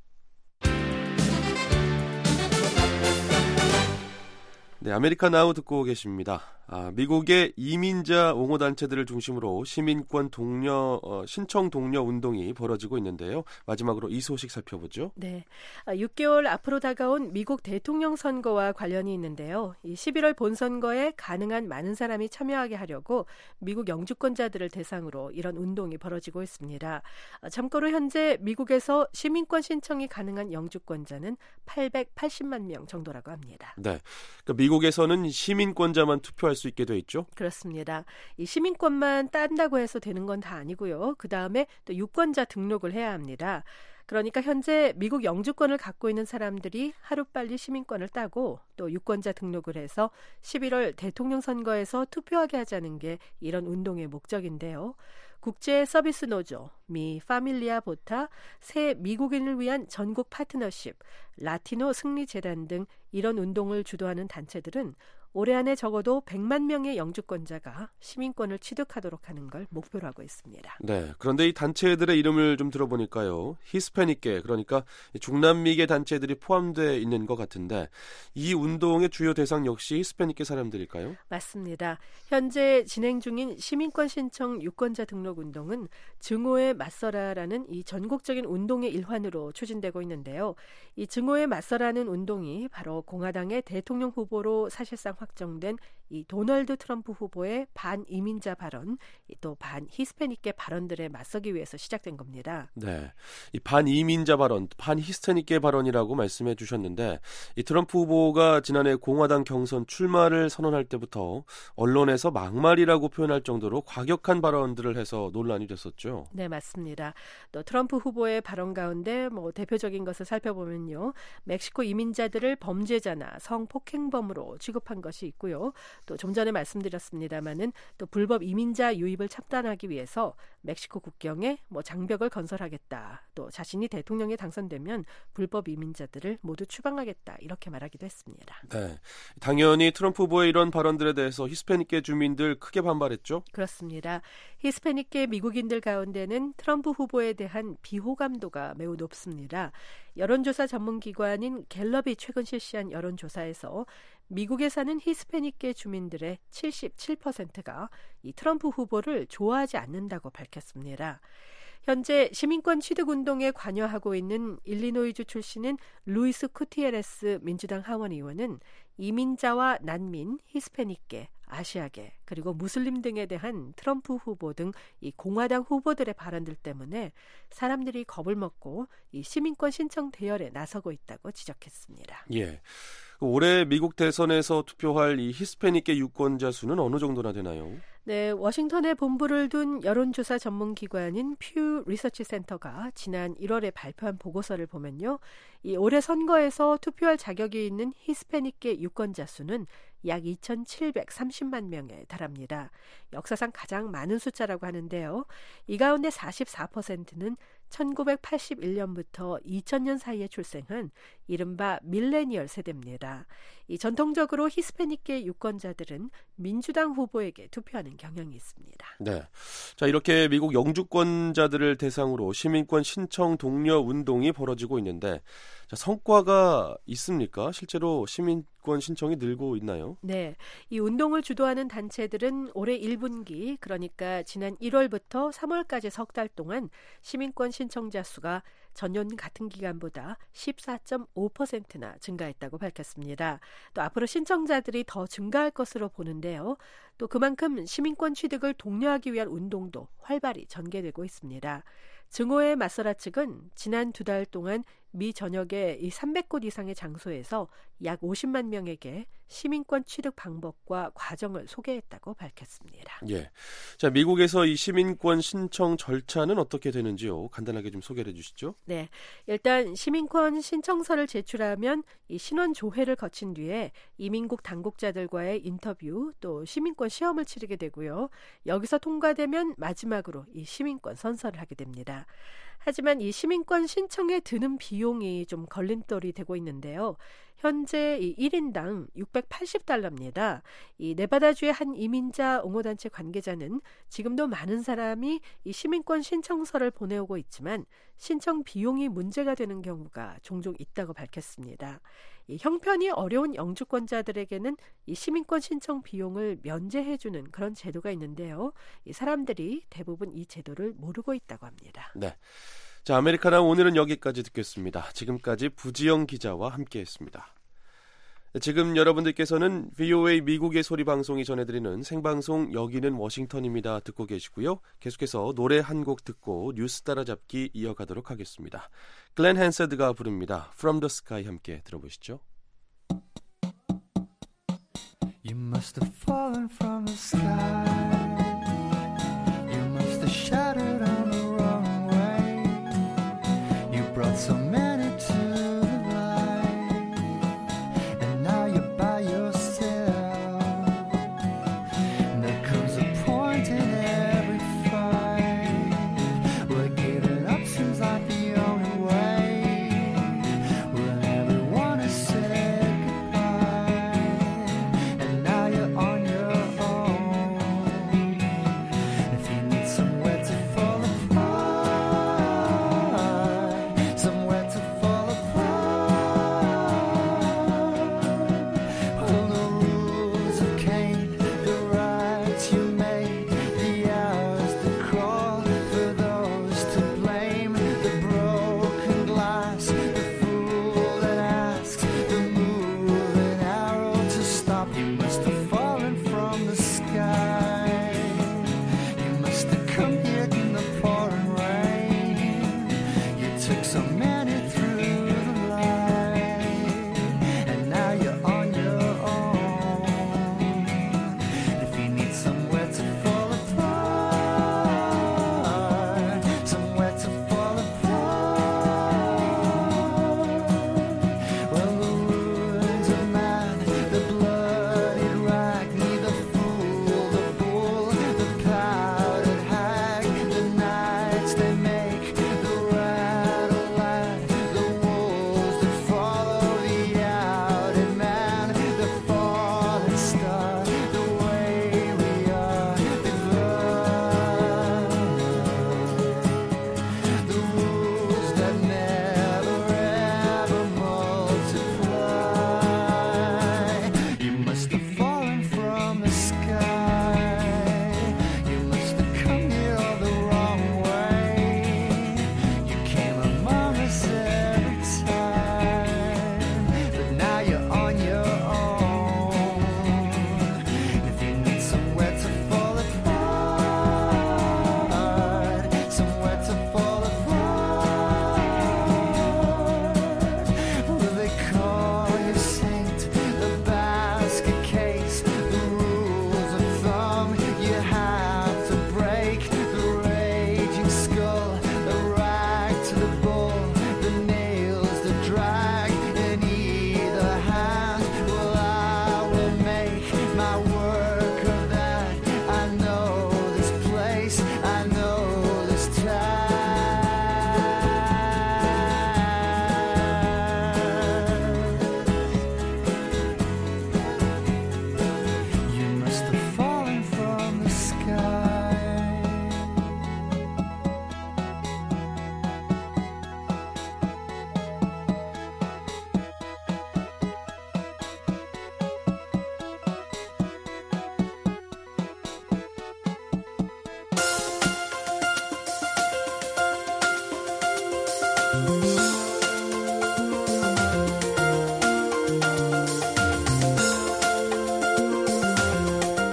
네, 아메리카 나우 듣고 계십니다. 아, 미국의 이민자 옹호단체들을 중심으로 시민권 독려, 어, 신청 독려 운동이 벌어지고 있는데요. 마지막으로 이 소식 살펴보죠. 네, 육 개월 앞으로 다가온 미국 대통령 선거와 관련이 있는데요. 이 십일월 본선거에 가능한 많은 사람이 참여하게 하려고 미국 영주권자들을 대상으로 이런 운동이 벌어지고 있습니다. 참고로 현재 미국에서 시민권 신청이 가능한 영주권자는 팔백팔십만 명 정도라고 합니다. 네, 그러니까 미국에서는 시민권자만 투표할 수 있게 돼 있죠? 그렇습니다. 이 시민권만 딴다고 해서 되는 건 다 아니고요. 그 다음에 또 유권자 등록을 해야 합니다. 그러니까 현재 미국 영주권을 갖고 있는 사람들이 하루빨리 시민권을 따고 또 유권자 등록을 해서 십일월 대통령 선거에서 투표하게 하자는 게 이런 운동의 목적인데요. 국제 서비스 노조, 미 파밀리아 보타, 새 미국인을 위한 전국 파트너십, 라티노 승리재단 등 이런 운동을 주도하는 단체들은 올해 안에 적어도 백만 명의 영주권자가 시민권을 취득하도록 하는 걸 목표로 하고 있습니다. 네, 그런데 이 단체들의 이름을 좀 들어보니까요. 히스패닉계, 그러니까 중남미계 단체들이 포함되어 있는 것 같은데 이 운동의 주요 대상 역시 히스패닉계 사람들일까요? 맞습니다. 현재 진행 중인 시민권 신청 유권자 등록 운동은 증오에 맞서라라는 이 전국적인 운동의 일환으로 추진되고 있는데요. 이 증오에 맞서라는 운동이 바로 공화당의 대통령 후보로 사실상 확정된 이 도널드 트럼프 후보의 반이민자 발언, 또 반히스패닉계 발언들에 맞서기 위해서 시작된 겁니다. 네, 이 반이민자 발언, 반히스패닉계 발언이라고 말씀해 주셨는데 이 트럼프 후보가 지난해 공화당 경선 출마를 선언할 때부터 언론에서 막말이라고 표현할 정도로 과격한 발언들을 해서 논란이 됐었죠. 네, 맞습니다. 또 트럼프 후보의 발언 가운데 뭐 대표적인 것을 살펴보면요. 멕시코 이민자들을 범죄자나 성폭행범으로 취급한 것이 있고요. 또 좀 전에 말씀드렸습니다마는 또 불법 이민자 유입을 차단하기 위해서 멕시코 국경에 뭐 장벽을 건설하겠다. 또 자신이 대통령에 당선되면 불법 이민자들을 모두 추방하겠다. 이렇게 말하기도 했습니다. 네, 당연히 트럼프 후보의 이런 발언들에 대해서 히스패닉계 주민들 크게 반발했죠? 그렇습니다. 히스패닉계 미국인들 가운데는 트럼프 후보에 대한 비호감도가 매우 높습니다. 여론조사 전문기관인 갤럽이 최근 실시한 여론조사에서 미국에 사는 히스패닉계 주민들의 칠십칠 퍼센트가 이 트럼프 후보를 좋아하지 않는다고 밝혔습니다. 현재 시민권 취득운동에 관여하고 있는 일리노이주 출신인 루이스 쿠티에레스 민주당 하원 의원은 이민자와 난민, 히스패닉계, 아시아계, 그리고 무슬림 등에 대한 트럼프 후보 등 이 공화당 후보들의 발언들 때문에 사람들이 겁을 먹고 이 시민권 신청 대열에 나서고 있다고 지적했습니다. 예. 올해 미국 대선에서 투표할 이 히스패닉계 유권자 수는 어느 정도나 되나요? 네, 워싱턴에 본부를 둔 여론조사 전문기관인 퓨 리서치 센터가 지난 일월에 발표한 보고서를 보면요. 이 올해 선거에서 투표할 자격이 있는 히스패닉계 유권자 수는 약 이천칠백삼십만 명에 달합니다. 역사상 가장 많은 숫자라고 하는데요. 이 가운데 사십사 퍼센트는 천구백팔십일 년부터 이천 년 사이에 출생한 이른바 밀레니얼 세대입니다. 이 전통적으로 히스패닉계 유권자들은 민주당 후보에게 투표하는 경향이 있습니다. 네. 자, 이렇게 미국 영주권자들을 대상으로 시민권 신청 독려 운동이 벌어지고 있는데 자, 성과가 있습니까? 실제로 시민권 신청이 늘고 있나요? 네. 이 운동을 주도하는 단체들은 올해 일 분기, 그러니까 지난 일월부터 삼월까지 석 달 동안 시민권 신청자 수가 전년 같은 기간보다 십사 점 오 퍼센트나 증가했다고 밝혔습니다. 또 앞으로 신청자들이 더 증가할 것으로 보는데요. 또 그만큼 시민권 취득을 독려하기 위한 운동도 활발히 전개되고 있습니다. 증오의 맞서라 측은 지난 두 달 동안 미 전역의 이 삼백 곳 이상의 장소에서 약 오십만 명에게 시민권 취득 방법과 과정을 소개했다고 밝혔습니다. 예. 자, 미국에서 이 시민권 신청 절차는 어떻게 되는지요? 간단하게 좀 소개해 주시죠. 네. 일단 시민권 신청서를 제출하면 이 신원 조회를 거친 뒤에 이민국 당국자들과의 인터뷰 또 시민권 시험을 치르게 되고요. 여기서 통과되면 마지막으로 이 시민권 선서를 하게 됩니다. 하지만 이 시민권 신청에 드는 비용이 좀 걸림돌이 되고 있는데요. 현재 이 일 인당 육백팔십 달러입니다. 이 네바다주의 한 이민자 옹호단체 관계자는 지금도 많은 사람이 이 시민권 신청서를 보내오고 있지만 신청 비용이 문제가 되는 경우가 종종 있다고 밝혔습니다. 이 형편이 어려운 영주권자들에게는 이 시민권 신청 비용을 면제해주는 그런 제도가 있는데요. 이 사람들이 대부분 이 제도를 모르고 있다고 합니다. 네. 자, 아메리카나 오늘은 여기까지 듣겠습니다. 지금까지 부지영 기자와 함께했습니다. 지금 여러분들께서는 브이오에이 미국의 소리 방송이 전해드리는 생방송 여기는 워싱턴입니다 듣고 계시고요. 계속해서 노래 한 곡 듣고 뉴스 따라잡기 이어가도록 하겠습니다. 글렌 헨세드가 부릅니다. From the Sky 함께 들어보시죠. You must have fallen from the sky. You must have shattered on the wrong way. You brought so many to the light, and now you're by yourself. And there comes a point in every fight where giving up seems like the only way. When everyone has said goodbye, and now you're on your own.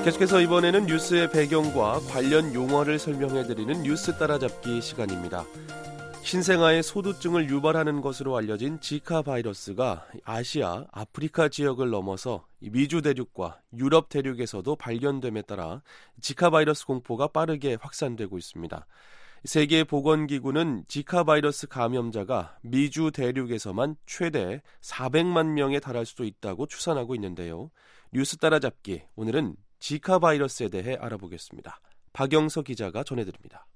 계속해서 이번에는 뉴스의 배경과 관련 용어를 설명해드리는 뉴스 따라잡기 시간입니다. 신생아의 소두증을 유발하는 것으로 알려진 지카 바이러스가 아시아, 아프리카 지역을 넘어서 미주 대륙과 유럽 대륙에서도 발견됨에 따라 지카 바이러스 공포가 빠르게 확산되고 있습니다. 세계보건기구는 지카 바이러스 감염자가 미주 대륙에서만 최대 사백만 명에 달할 수도 있다고 추산하고 있는데요. 뉴스 따라잡기, 오늘은 지카 바이러스에 대해 알아보겠습니다. 박영서 기자가 전해드립니다.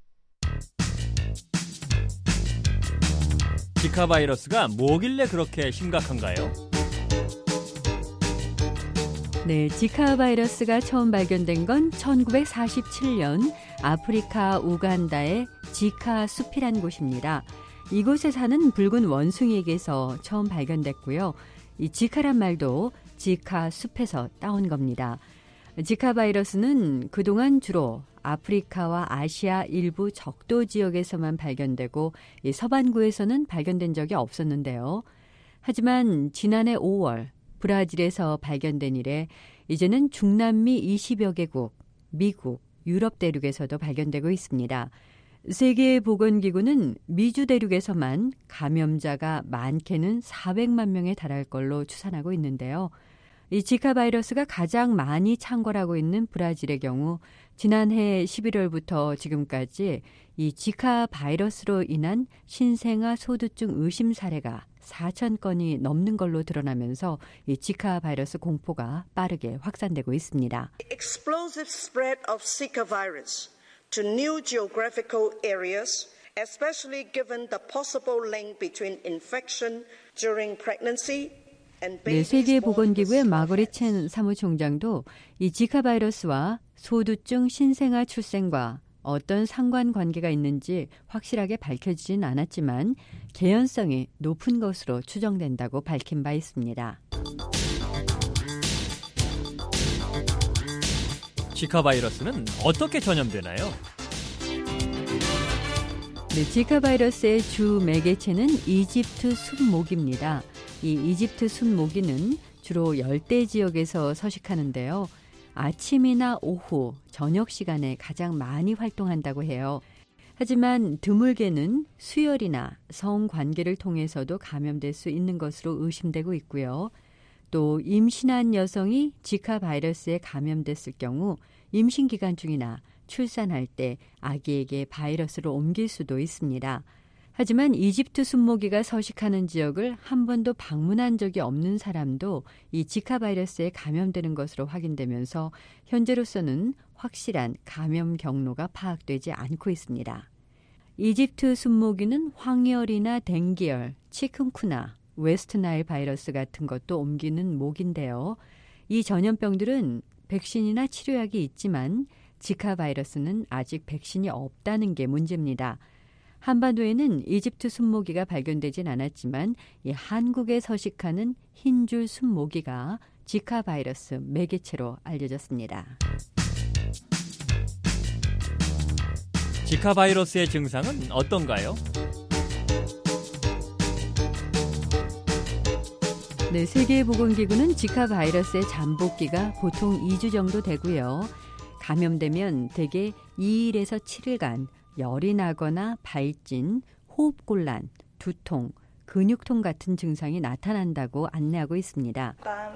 지카 바이러스가 뭐길래 그렇게 심각한가요? 네, 지카 바이러스가 처음 발견된 건 천구백사십칠 년 아프리카 우간다의 지카 숲이란 곳입니다. 이곳에 사는 붉은 원숭이에게서 처음 발견됐고요. 이 지카란 말도 지카 숲에서 따온 겁니다. 지카 바이러스는 그동안 주로 아프리카와 아시아 일부 적도 지역에서만 발견되고 이 서반구에서는 발견된 적이 없었는데요. 하지만 지난해 오월 브라질에서 발견된 이래 이제는 중남미 이십여 개국, 미국, 유럽 대륙에서도 발견되고 있습니다. 세계보건기구는 미주 대륙에서만 감염자가 많게는 사백만 명에 달할 걸로 추산하고 있는데요. 이 지카 바이러스가 가장 많이 창궐하고 있는 브라질의 경우 지난해 십일월부터 지금까지 이 지카 바이러스로 인한 신생아 소두증 의심 사례가 사천 건이 넘는 걸로 드러나면서 이 지카 바이러스 공포가 빠르게 확산되고 있습니다. Explosive spread of Zika virus to new geographical areas, especially given the possible link between infection during pregnancy. 네, 세계보건기구의 마거릿 첸 사무총장도 이 지카 바이러스와 소두증 신생아 출생과 어떤 상관관계가 있는지 확실하게 밝혀지진 않았지만 개연성이 높은 것으로 추정된다고 밝힌 바 있습니다. 지카 바이러스는 어떻게 전염되나요? 네, 지카 바이러스의 주 매개체는 이집트 숲모기입니다. 이 이집트 숲모기는 주로 열대 지역에서 서식하는데요. 아침이나 오후, 저녁 시간에 가장 많이 활동한다고 해요. 하지만 드물게는 수혈이나 성관계를 통해서도 감염될 수 있는 것으로 의심되고 있고요. 또 임신한 여성이 지카 바이러스에 감염됐을 경우 임신 기간 중이나 출산할 때 아기에게 바이러스를 옮길 수도 있습니다. 하지만 이집트 숲모기가 서식하는 지역을 한 번도 방문한 적이 없는 사람도 이 지카 바이러스에 감염되는 것으로 확인되면서 현재로서는 확실한 감염 경로가 파악되지 않고 있습니다. 이집트 숲모기는 황열이나 댕기열, 치kun구나, 웨스트나일 바이러스 같은 것도 옮기는 모기인데요. 이 전염병들은 백신이나 치료약이 있지만 지카 바이러스는 아직 백신이 없다는 게 문제입니다. 한반도에는 이집트 숲모기가 발견되진 않았지만 이 한국에 서식하는 흰줄 숲모기가 지카 바이러스 매개체로 알려졌습니다. 지카 바이러스의 증상은 어떤가요? 네, 세계보건기구는 지카 바이러스의 잠복기가 보통 이 주 정도 되고요. 감염되면 대개 이 일에서 칠 일간 열이 나거나 발진, 호흡곤란, 두통, 근육통 같은 증상이 나타난다고 안내하고 있습니다.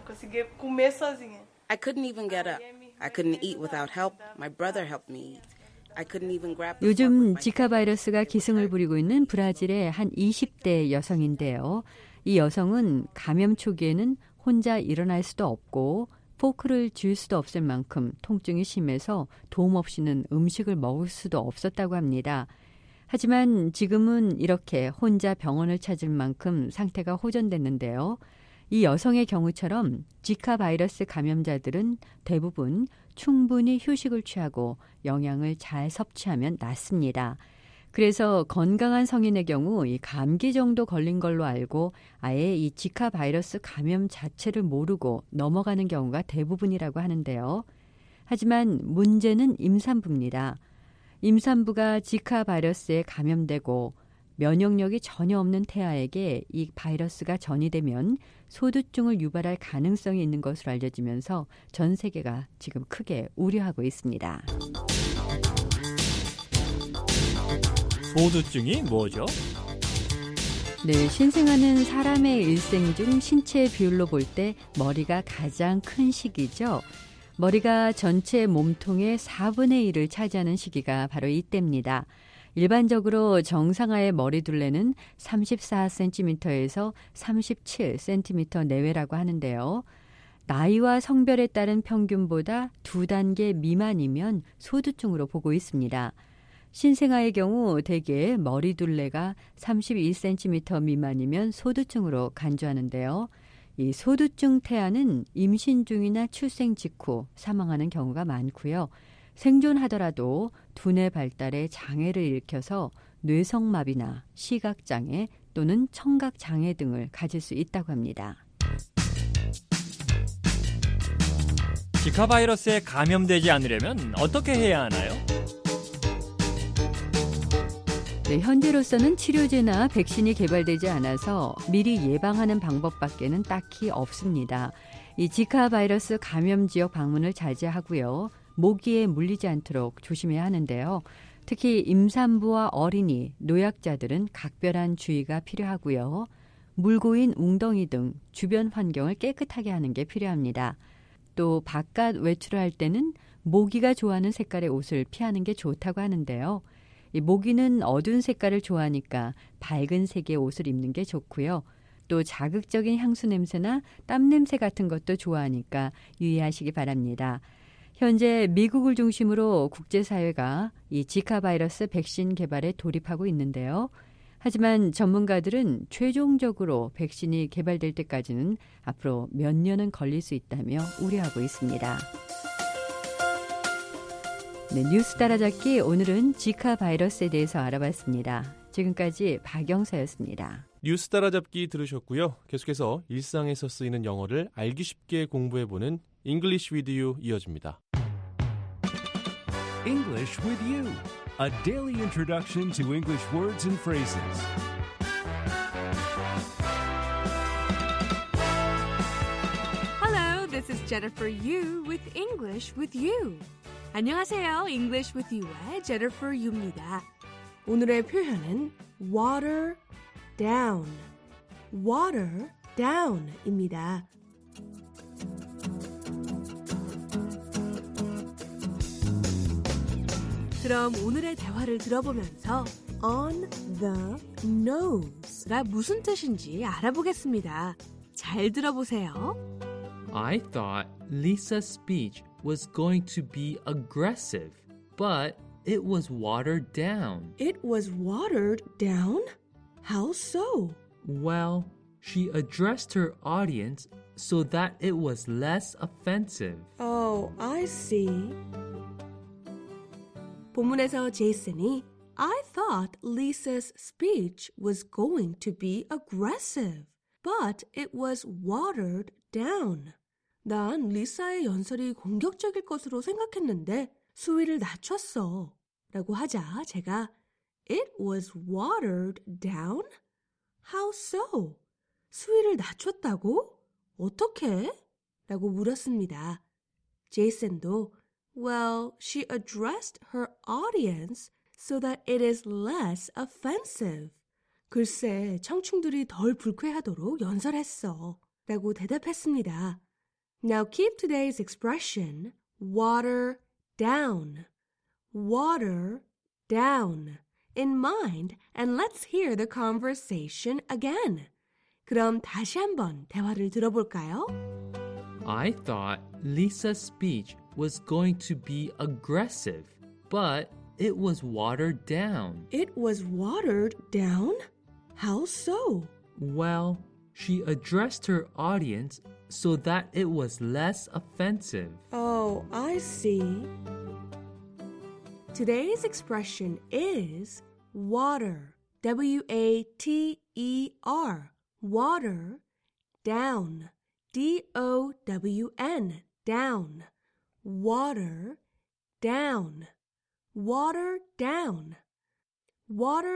I couldn't even get up. I couldn't eat without help. My brother helped me eat. I couldn't even grab the fork with 요즘 my 지카 바이러스가 기승을 부리고 있는 브라질의 한 이십 대 여성인데요. 이 여성은 감염 초기에는 혼자 일어날 수도 없고 포크를 쥘 수도 없을 만큼 통증이 심해서 도움 없이는 음식을 먹을 수도 없었다고 합니다. 하지만 지금은 이렇게 혼자 병원을 찾을 만큼 상태가 호전됐는데요. 이 여성의 경우처럼 지카 바이러스 감염자들은 대부분 충분히 휴식을 취하고 영양을 잘 섭취하면 낫습니다. 그래서 건강한 성인의 경우 이 감기 정도 걸린 걸로 알고 아예 이 지카 바이러스 감염 자체를 모르고 넘어가는 경우가 대부분이라고 하는데요. 하지만 문제는 임산부입니다. 임산부가 지카 바이러스에 감염되고 면역력이 전혀 없는 태아에게 이 바이러스가 전이되면 소두증을 유발할 가능성이 있는 것으로 알려지면서 전 세계가 지금 크게 우려하고 있습니다. 소두증이 뭐죠? 네, 신생아는 사람의 일생 중 신체 비율로 볼 때 머리가 가장 큰 시기죠. 머리가 전체 몸통의 사분의 일을 차지하는 시기가 바로 이때입니다. 일반적으로 정상아의 머리둘레는 삼십사 센티미터에서 삼십칠 센티미터 내외라고 하는데요. 나이와 성별에 따른 평균보다 두 단계 미만이면 소두증으로 보고 있습니다. 신생아의 경우 대개 머리둘레가 삼십이 센티미터 미만이면 소두증으로 간주하는데요. 이 소두증 태아는 임신 중이나 출생 직후 사망하는 경우가 많고요. 생존하더라도 두뇌 발달에 장애를 일으켜서 뇌성마비나 시각장애 또는 청각장애 등을 가질 수 있다고 합니다. 지카 바이러스에 감염되지 않으려면 어떻게 해야 하나요? 네, 현재로서는 치료제나 백신이 개발되지 않아서 미리 예방하는 방법밖에는 딱히 없습니다. 이 지카 바이러스 감염 지역 방문을 자제하고요. 모기에 물리지 않도록 조심해야 하는데요. 특히 임산부와 어린이, 노약자들은 각별한 주의가 필요하고요. 물고인 웅덩이 등 주변 환경을 깨끗하게 하는 게 필요합니다. 또 바깥 외출을 할 때는 모기가 좋아하는 색깔의 옷을 피하는 게 좋다고 하는데요. 이 모기는 어두운 색깔을 좋아하니까 밝은 색의 옷을 입는 게 좋고요. 또 자극적인 향수 냄새나 땀 냄새 같은 것도 좋아하니까 유의하시기 바랍니다. 현재 미국을 중심으로 국제사회가 이 지카 바이러스 백신 개발에 돌입하고 있는데요. 하지만 전문가들은 최종적으로 백신이 개발될 때까지는 앞으로 몇 년은 걸릴 수 있다며 우려하고 있습니다. 네, 뉴스 따라잡기 오늘은 지카 바이러스에 대해서 알아봤습니다. 지금까지 박영서였습니다. 뉴스 따라잡기 들으셨고요. 계속해서 일상에서 쓰이는 영어를 알기 쉽게 공부해보는 English with You 이어집니다. English with You, a daily introduction to English words and phrases. Hello, this is Jennifer Yu with English with You. 안녕하세요. English with You의 Jennifer Yu입니다. 오늘의 표현은 water down, water down입니다. 그럼 오늘의 대화를 들어보면서 on the nose가 무슨 뜻인지 알아보겠습니다. 잘 들어보세요. I thought Lisa's speech was going to be aggressive, but it was watered down. It was watered down? How so? Well, she addressed her audience so that it was less offensive. Oh, I see. 본문에서 제이슨이 I thought Lisa's speech was going to be aggressive, but it was watered down. 난 리사의 연설이 공격적일 것으로 생각했는데 수위를 낮췄어. 라고 하자 제가 It was watered down? How so? 수위를 낮췄다고? 어떻게? 라고 물었습니다. 제이슨도 Well, she addressed her audience so that it is less offensive. 글쎄, 청중들이 덜 불쾌하도록 연설했어. 라고 대답했습니다. Now keep today's expression, water down, water down, in mind and let's hear the conversation again. 그럼 다시 한번 대화를 들어볼까요? I thought Lisa's speech was going to be aggressive, but it was watered down. It was watered down? How so? Well, she addressed her audience so that it was less offensive. Oh, I see. Today's expression is water, W A T E R, water, down, D O W N, down, water, down, water down, water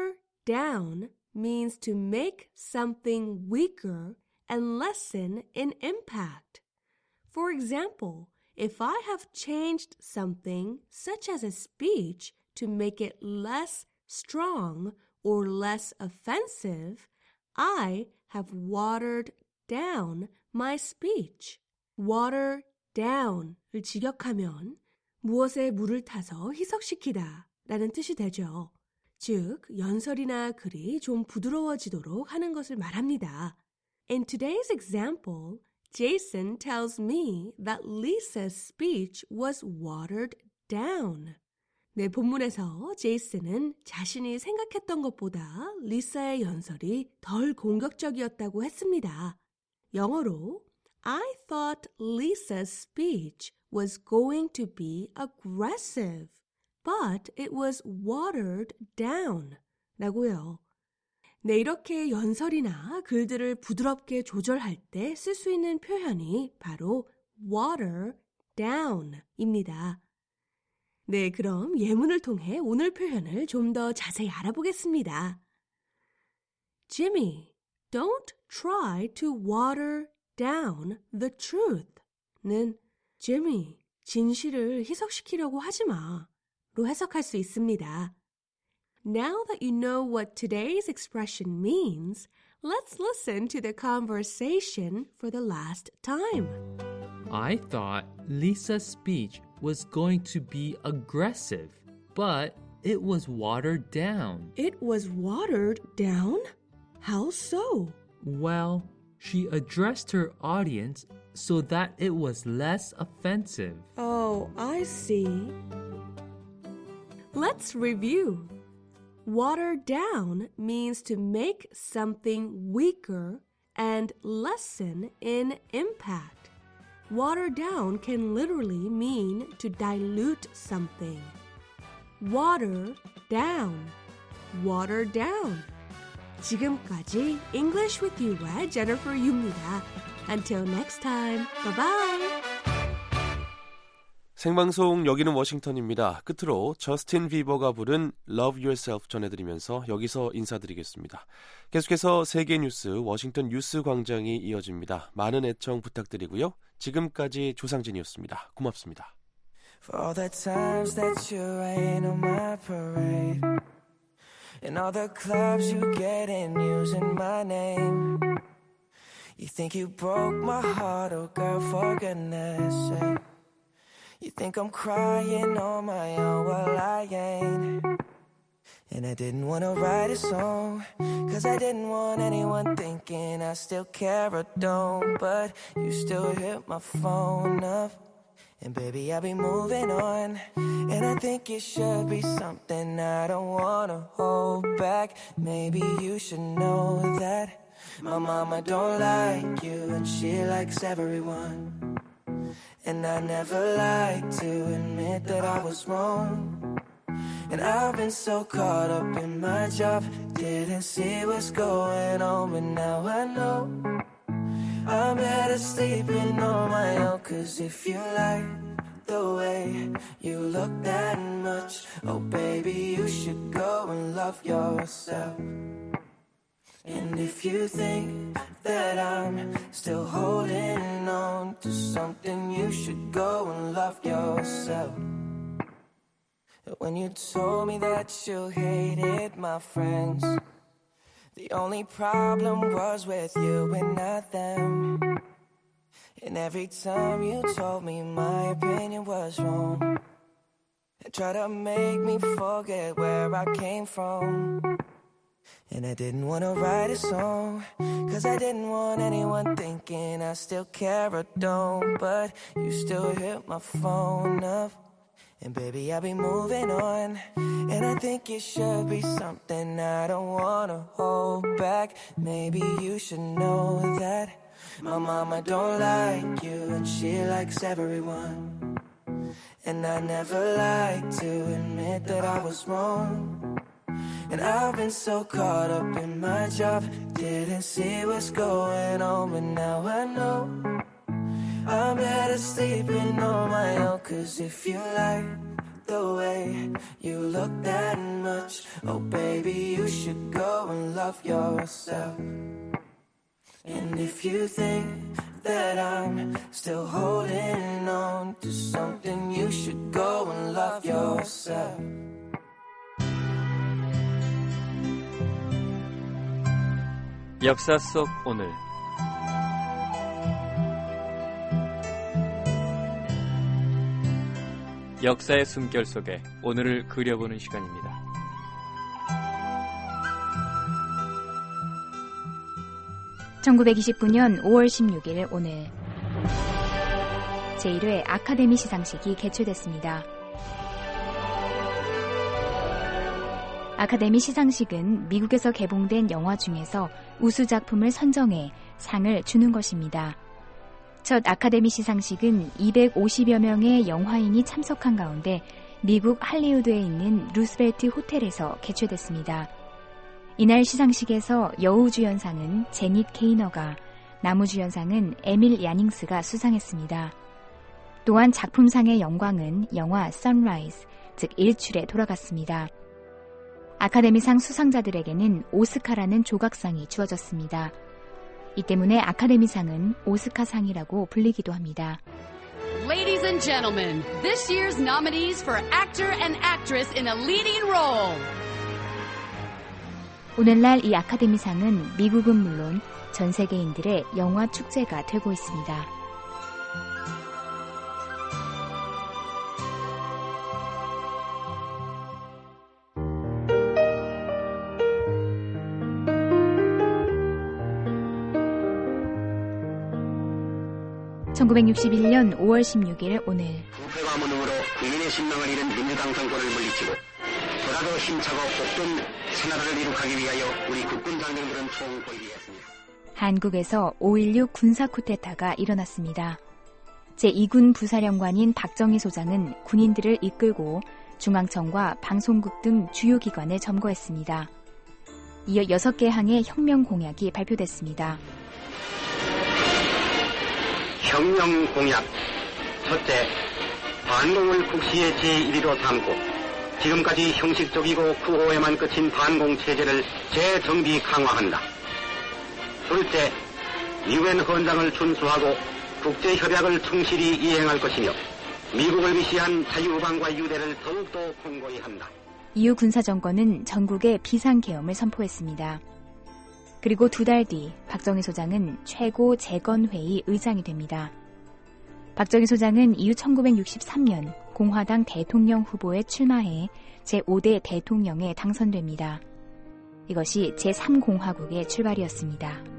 down means to make something weaker and lessen in impact. For example, if I have changed something, such as a speech, to make it less strong or less offensive, I have watered down my speech. water down을 직역하면 무엇에 물을 타서 희석시키다 라는 뜻이 되죠. 즉, 연설이나 글이 좀 부드러워지도록 하는 것을 말합니다. In today's example, Jason tells me that Lisa's speech was watered down. 네, 본문에서 제이슨은 자신이 생각했던 것보다 리사의 연설이 덜 공격적이었다고 했습니다. 영어로 I thought Lisa's speech was going to be aggressive, but it was watered down 라고요. 네, 이렇게 연설이나 글들을 부드럽게 조절할 때 쓸 수 있는 표현이 바로 water down입니다. 네, 그럼 예문을 통해 오늘 표현을 좀 더 자세히 알아보겠습니다. Jimmy, don't try to water down the truth. 는 Jimmy, 진실을 희석시키려고 하지 마. 로 해석할 수 있습니다. Now that you know what today's expression means, let's listen to the conversation for the last time. I thought Lisa's speech was going to be aggressive, but it was watered down. It was watered down? How so? Well, she addressed her audience so that it was less offensive. Oh, I see. Let's review. Water down means to make something weaker and lessen in impact. Water down can literally mean to dilute something. Water down. Water down. 지금까지 English with You의 Jennifer Yu입니다. Until next time. Bye-bye. 생방송 여기는 워싱턴입니다. 끝으로 저스틴 비버가 부른 Love Yourself 전해드리면서 여기서 인사드리겠습니다. 계속해서 세계 뉴스 워싱턴 뉴스 광장이 이어집니다. 많은 애청 부탁드리고요. 지금까지 조상진이었습니다. 고맙습니다. For all the times that you rain on my parade and all the clubs you get in using my name. You think you broke my heart, oh girl, for goodness sake. You think I'm crying on my own, well I ain't. And I didn't want to write a song, cause I didn't want anyone thinking I still care or don't. But you still hit my phone up, and baby I'll be moving on. And I think it should be something I don't want to hold back. Maybe you should know that my mama don't like you, and she likes everyone. And I never like to admit that I was wrong. And I've been so caught up in my job, didn't see what's going on, but now I know I'm better sleeping on my own. Cause if you like the way you look that much, oh baby, you should go and love yourself. And if you think that I'm still holding on to something, you should go and love yourself. When you told me that you hated my friends, the only problem was with you and not them. And every time you told me my opinion was wrong, and tried to make me forget where I came from. And I didn't want to write a song, cause I didn't want anyone thinking I still care or don't. But you still hit my phone up, and baby I'll be moving on. And I think it should be something I don't want to hold back. Maybe you should know that my mama don't like you, and she likes everyone. And I never like to admit that I was wrong. And I've been so caught up in my job, didn't see what's going on, but now I know I'm better sleeping on my own. Cause if you like the way you look that much. Oh baby, you should go and love yourself. And if you think that I'm still holding on to something, you should go and love yourself. 역사 속 오늘 역사의 숨결 속에 오늘을 그려보는 시간입니다. 천구백이십구 년 오월 십육일 오늘 제일 회 아카데미 시상식이 개최됐습니다. 아카데미 시상식은 미국에서 개봉된 영화 중에서 우수 작품을 선정해 상을 주는 것입니다. 첫 아카데미 시상식은 이백오십여 명의 영화인이 참석한 가운데 미국 할리우드에 있는 루스벨트 호텔에서 개최됐습니다. 이날 시상식에서 여우주연상은 제닛 게이너가, 나무주연상은 에밀 야닝스가 수상했습니다. 또한 작품상의 영광은 영화 선라이즈, 즉 일출에 돌아갔습니다. 아카데미상 수상자들에게는 오스카라는 조각상이 주어졌습니다. 이 때문에 아카데미상은 오스카상이라고 불리기도 합니다. Ladies and gentlemen, this year's nominees for actor and actress in a leading role. 오늘날 이 아카데미상은 미국은 물론 전 세계인들의 영화 축제가 되고 있습니다. 천구백육십일 년 오월 십육일 오늘 부패와 무능으로 국민의 신망을 잃은 민주당 정권을 물리치고 보다도 힘차고 복된 새나라를 이룩하기 위하여 우리 국군 장병들은 총고입했습니다. 한국에서 오일육 군사 쿠데타가 일어났습니다. 제이 군 부사령관인 박정희 소장은 군인들을 이끌고 중앙청과 방송국 등 주요 기관을 점거했습니다. 이어 여섯 개 항의 혁명 공약이 발표됐습니다. 혁명 공약. 첫째, 반공을 국시의 제일 위로 삼고 지금까지 형식적이고 구호에만 그친 반공 체제를 재정비 강화한다. 둘째, 유엔 헌장을 준수하고 국제협약을 충실히 이행할 것이며 미국을 위시한 자유우방과 유대를 더욱더 공고히 한다. 이후 군사정권은 전국에 비상계엄을 선포했습니다. 그리고 두 달 뒤 박정희 소장은 최고 재건회의 의장이 됩니다. 박정희 소장은 이후 천구백육십삼 년 공화당 대통령 후보에 출마해 제오 대 대통령에 당선됩니다. 이것이 제삼 공화국의 출발이었습니다.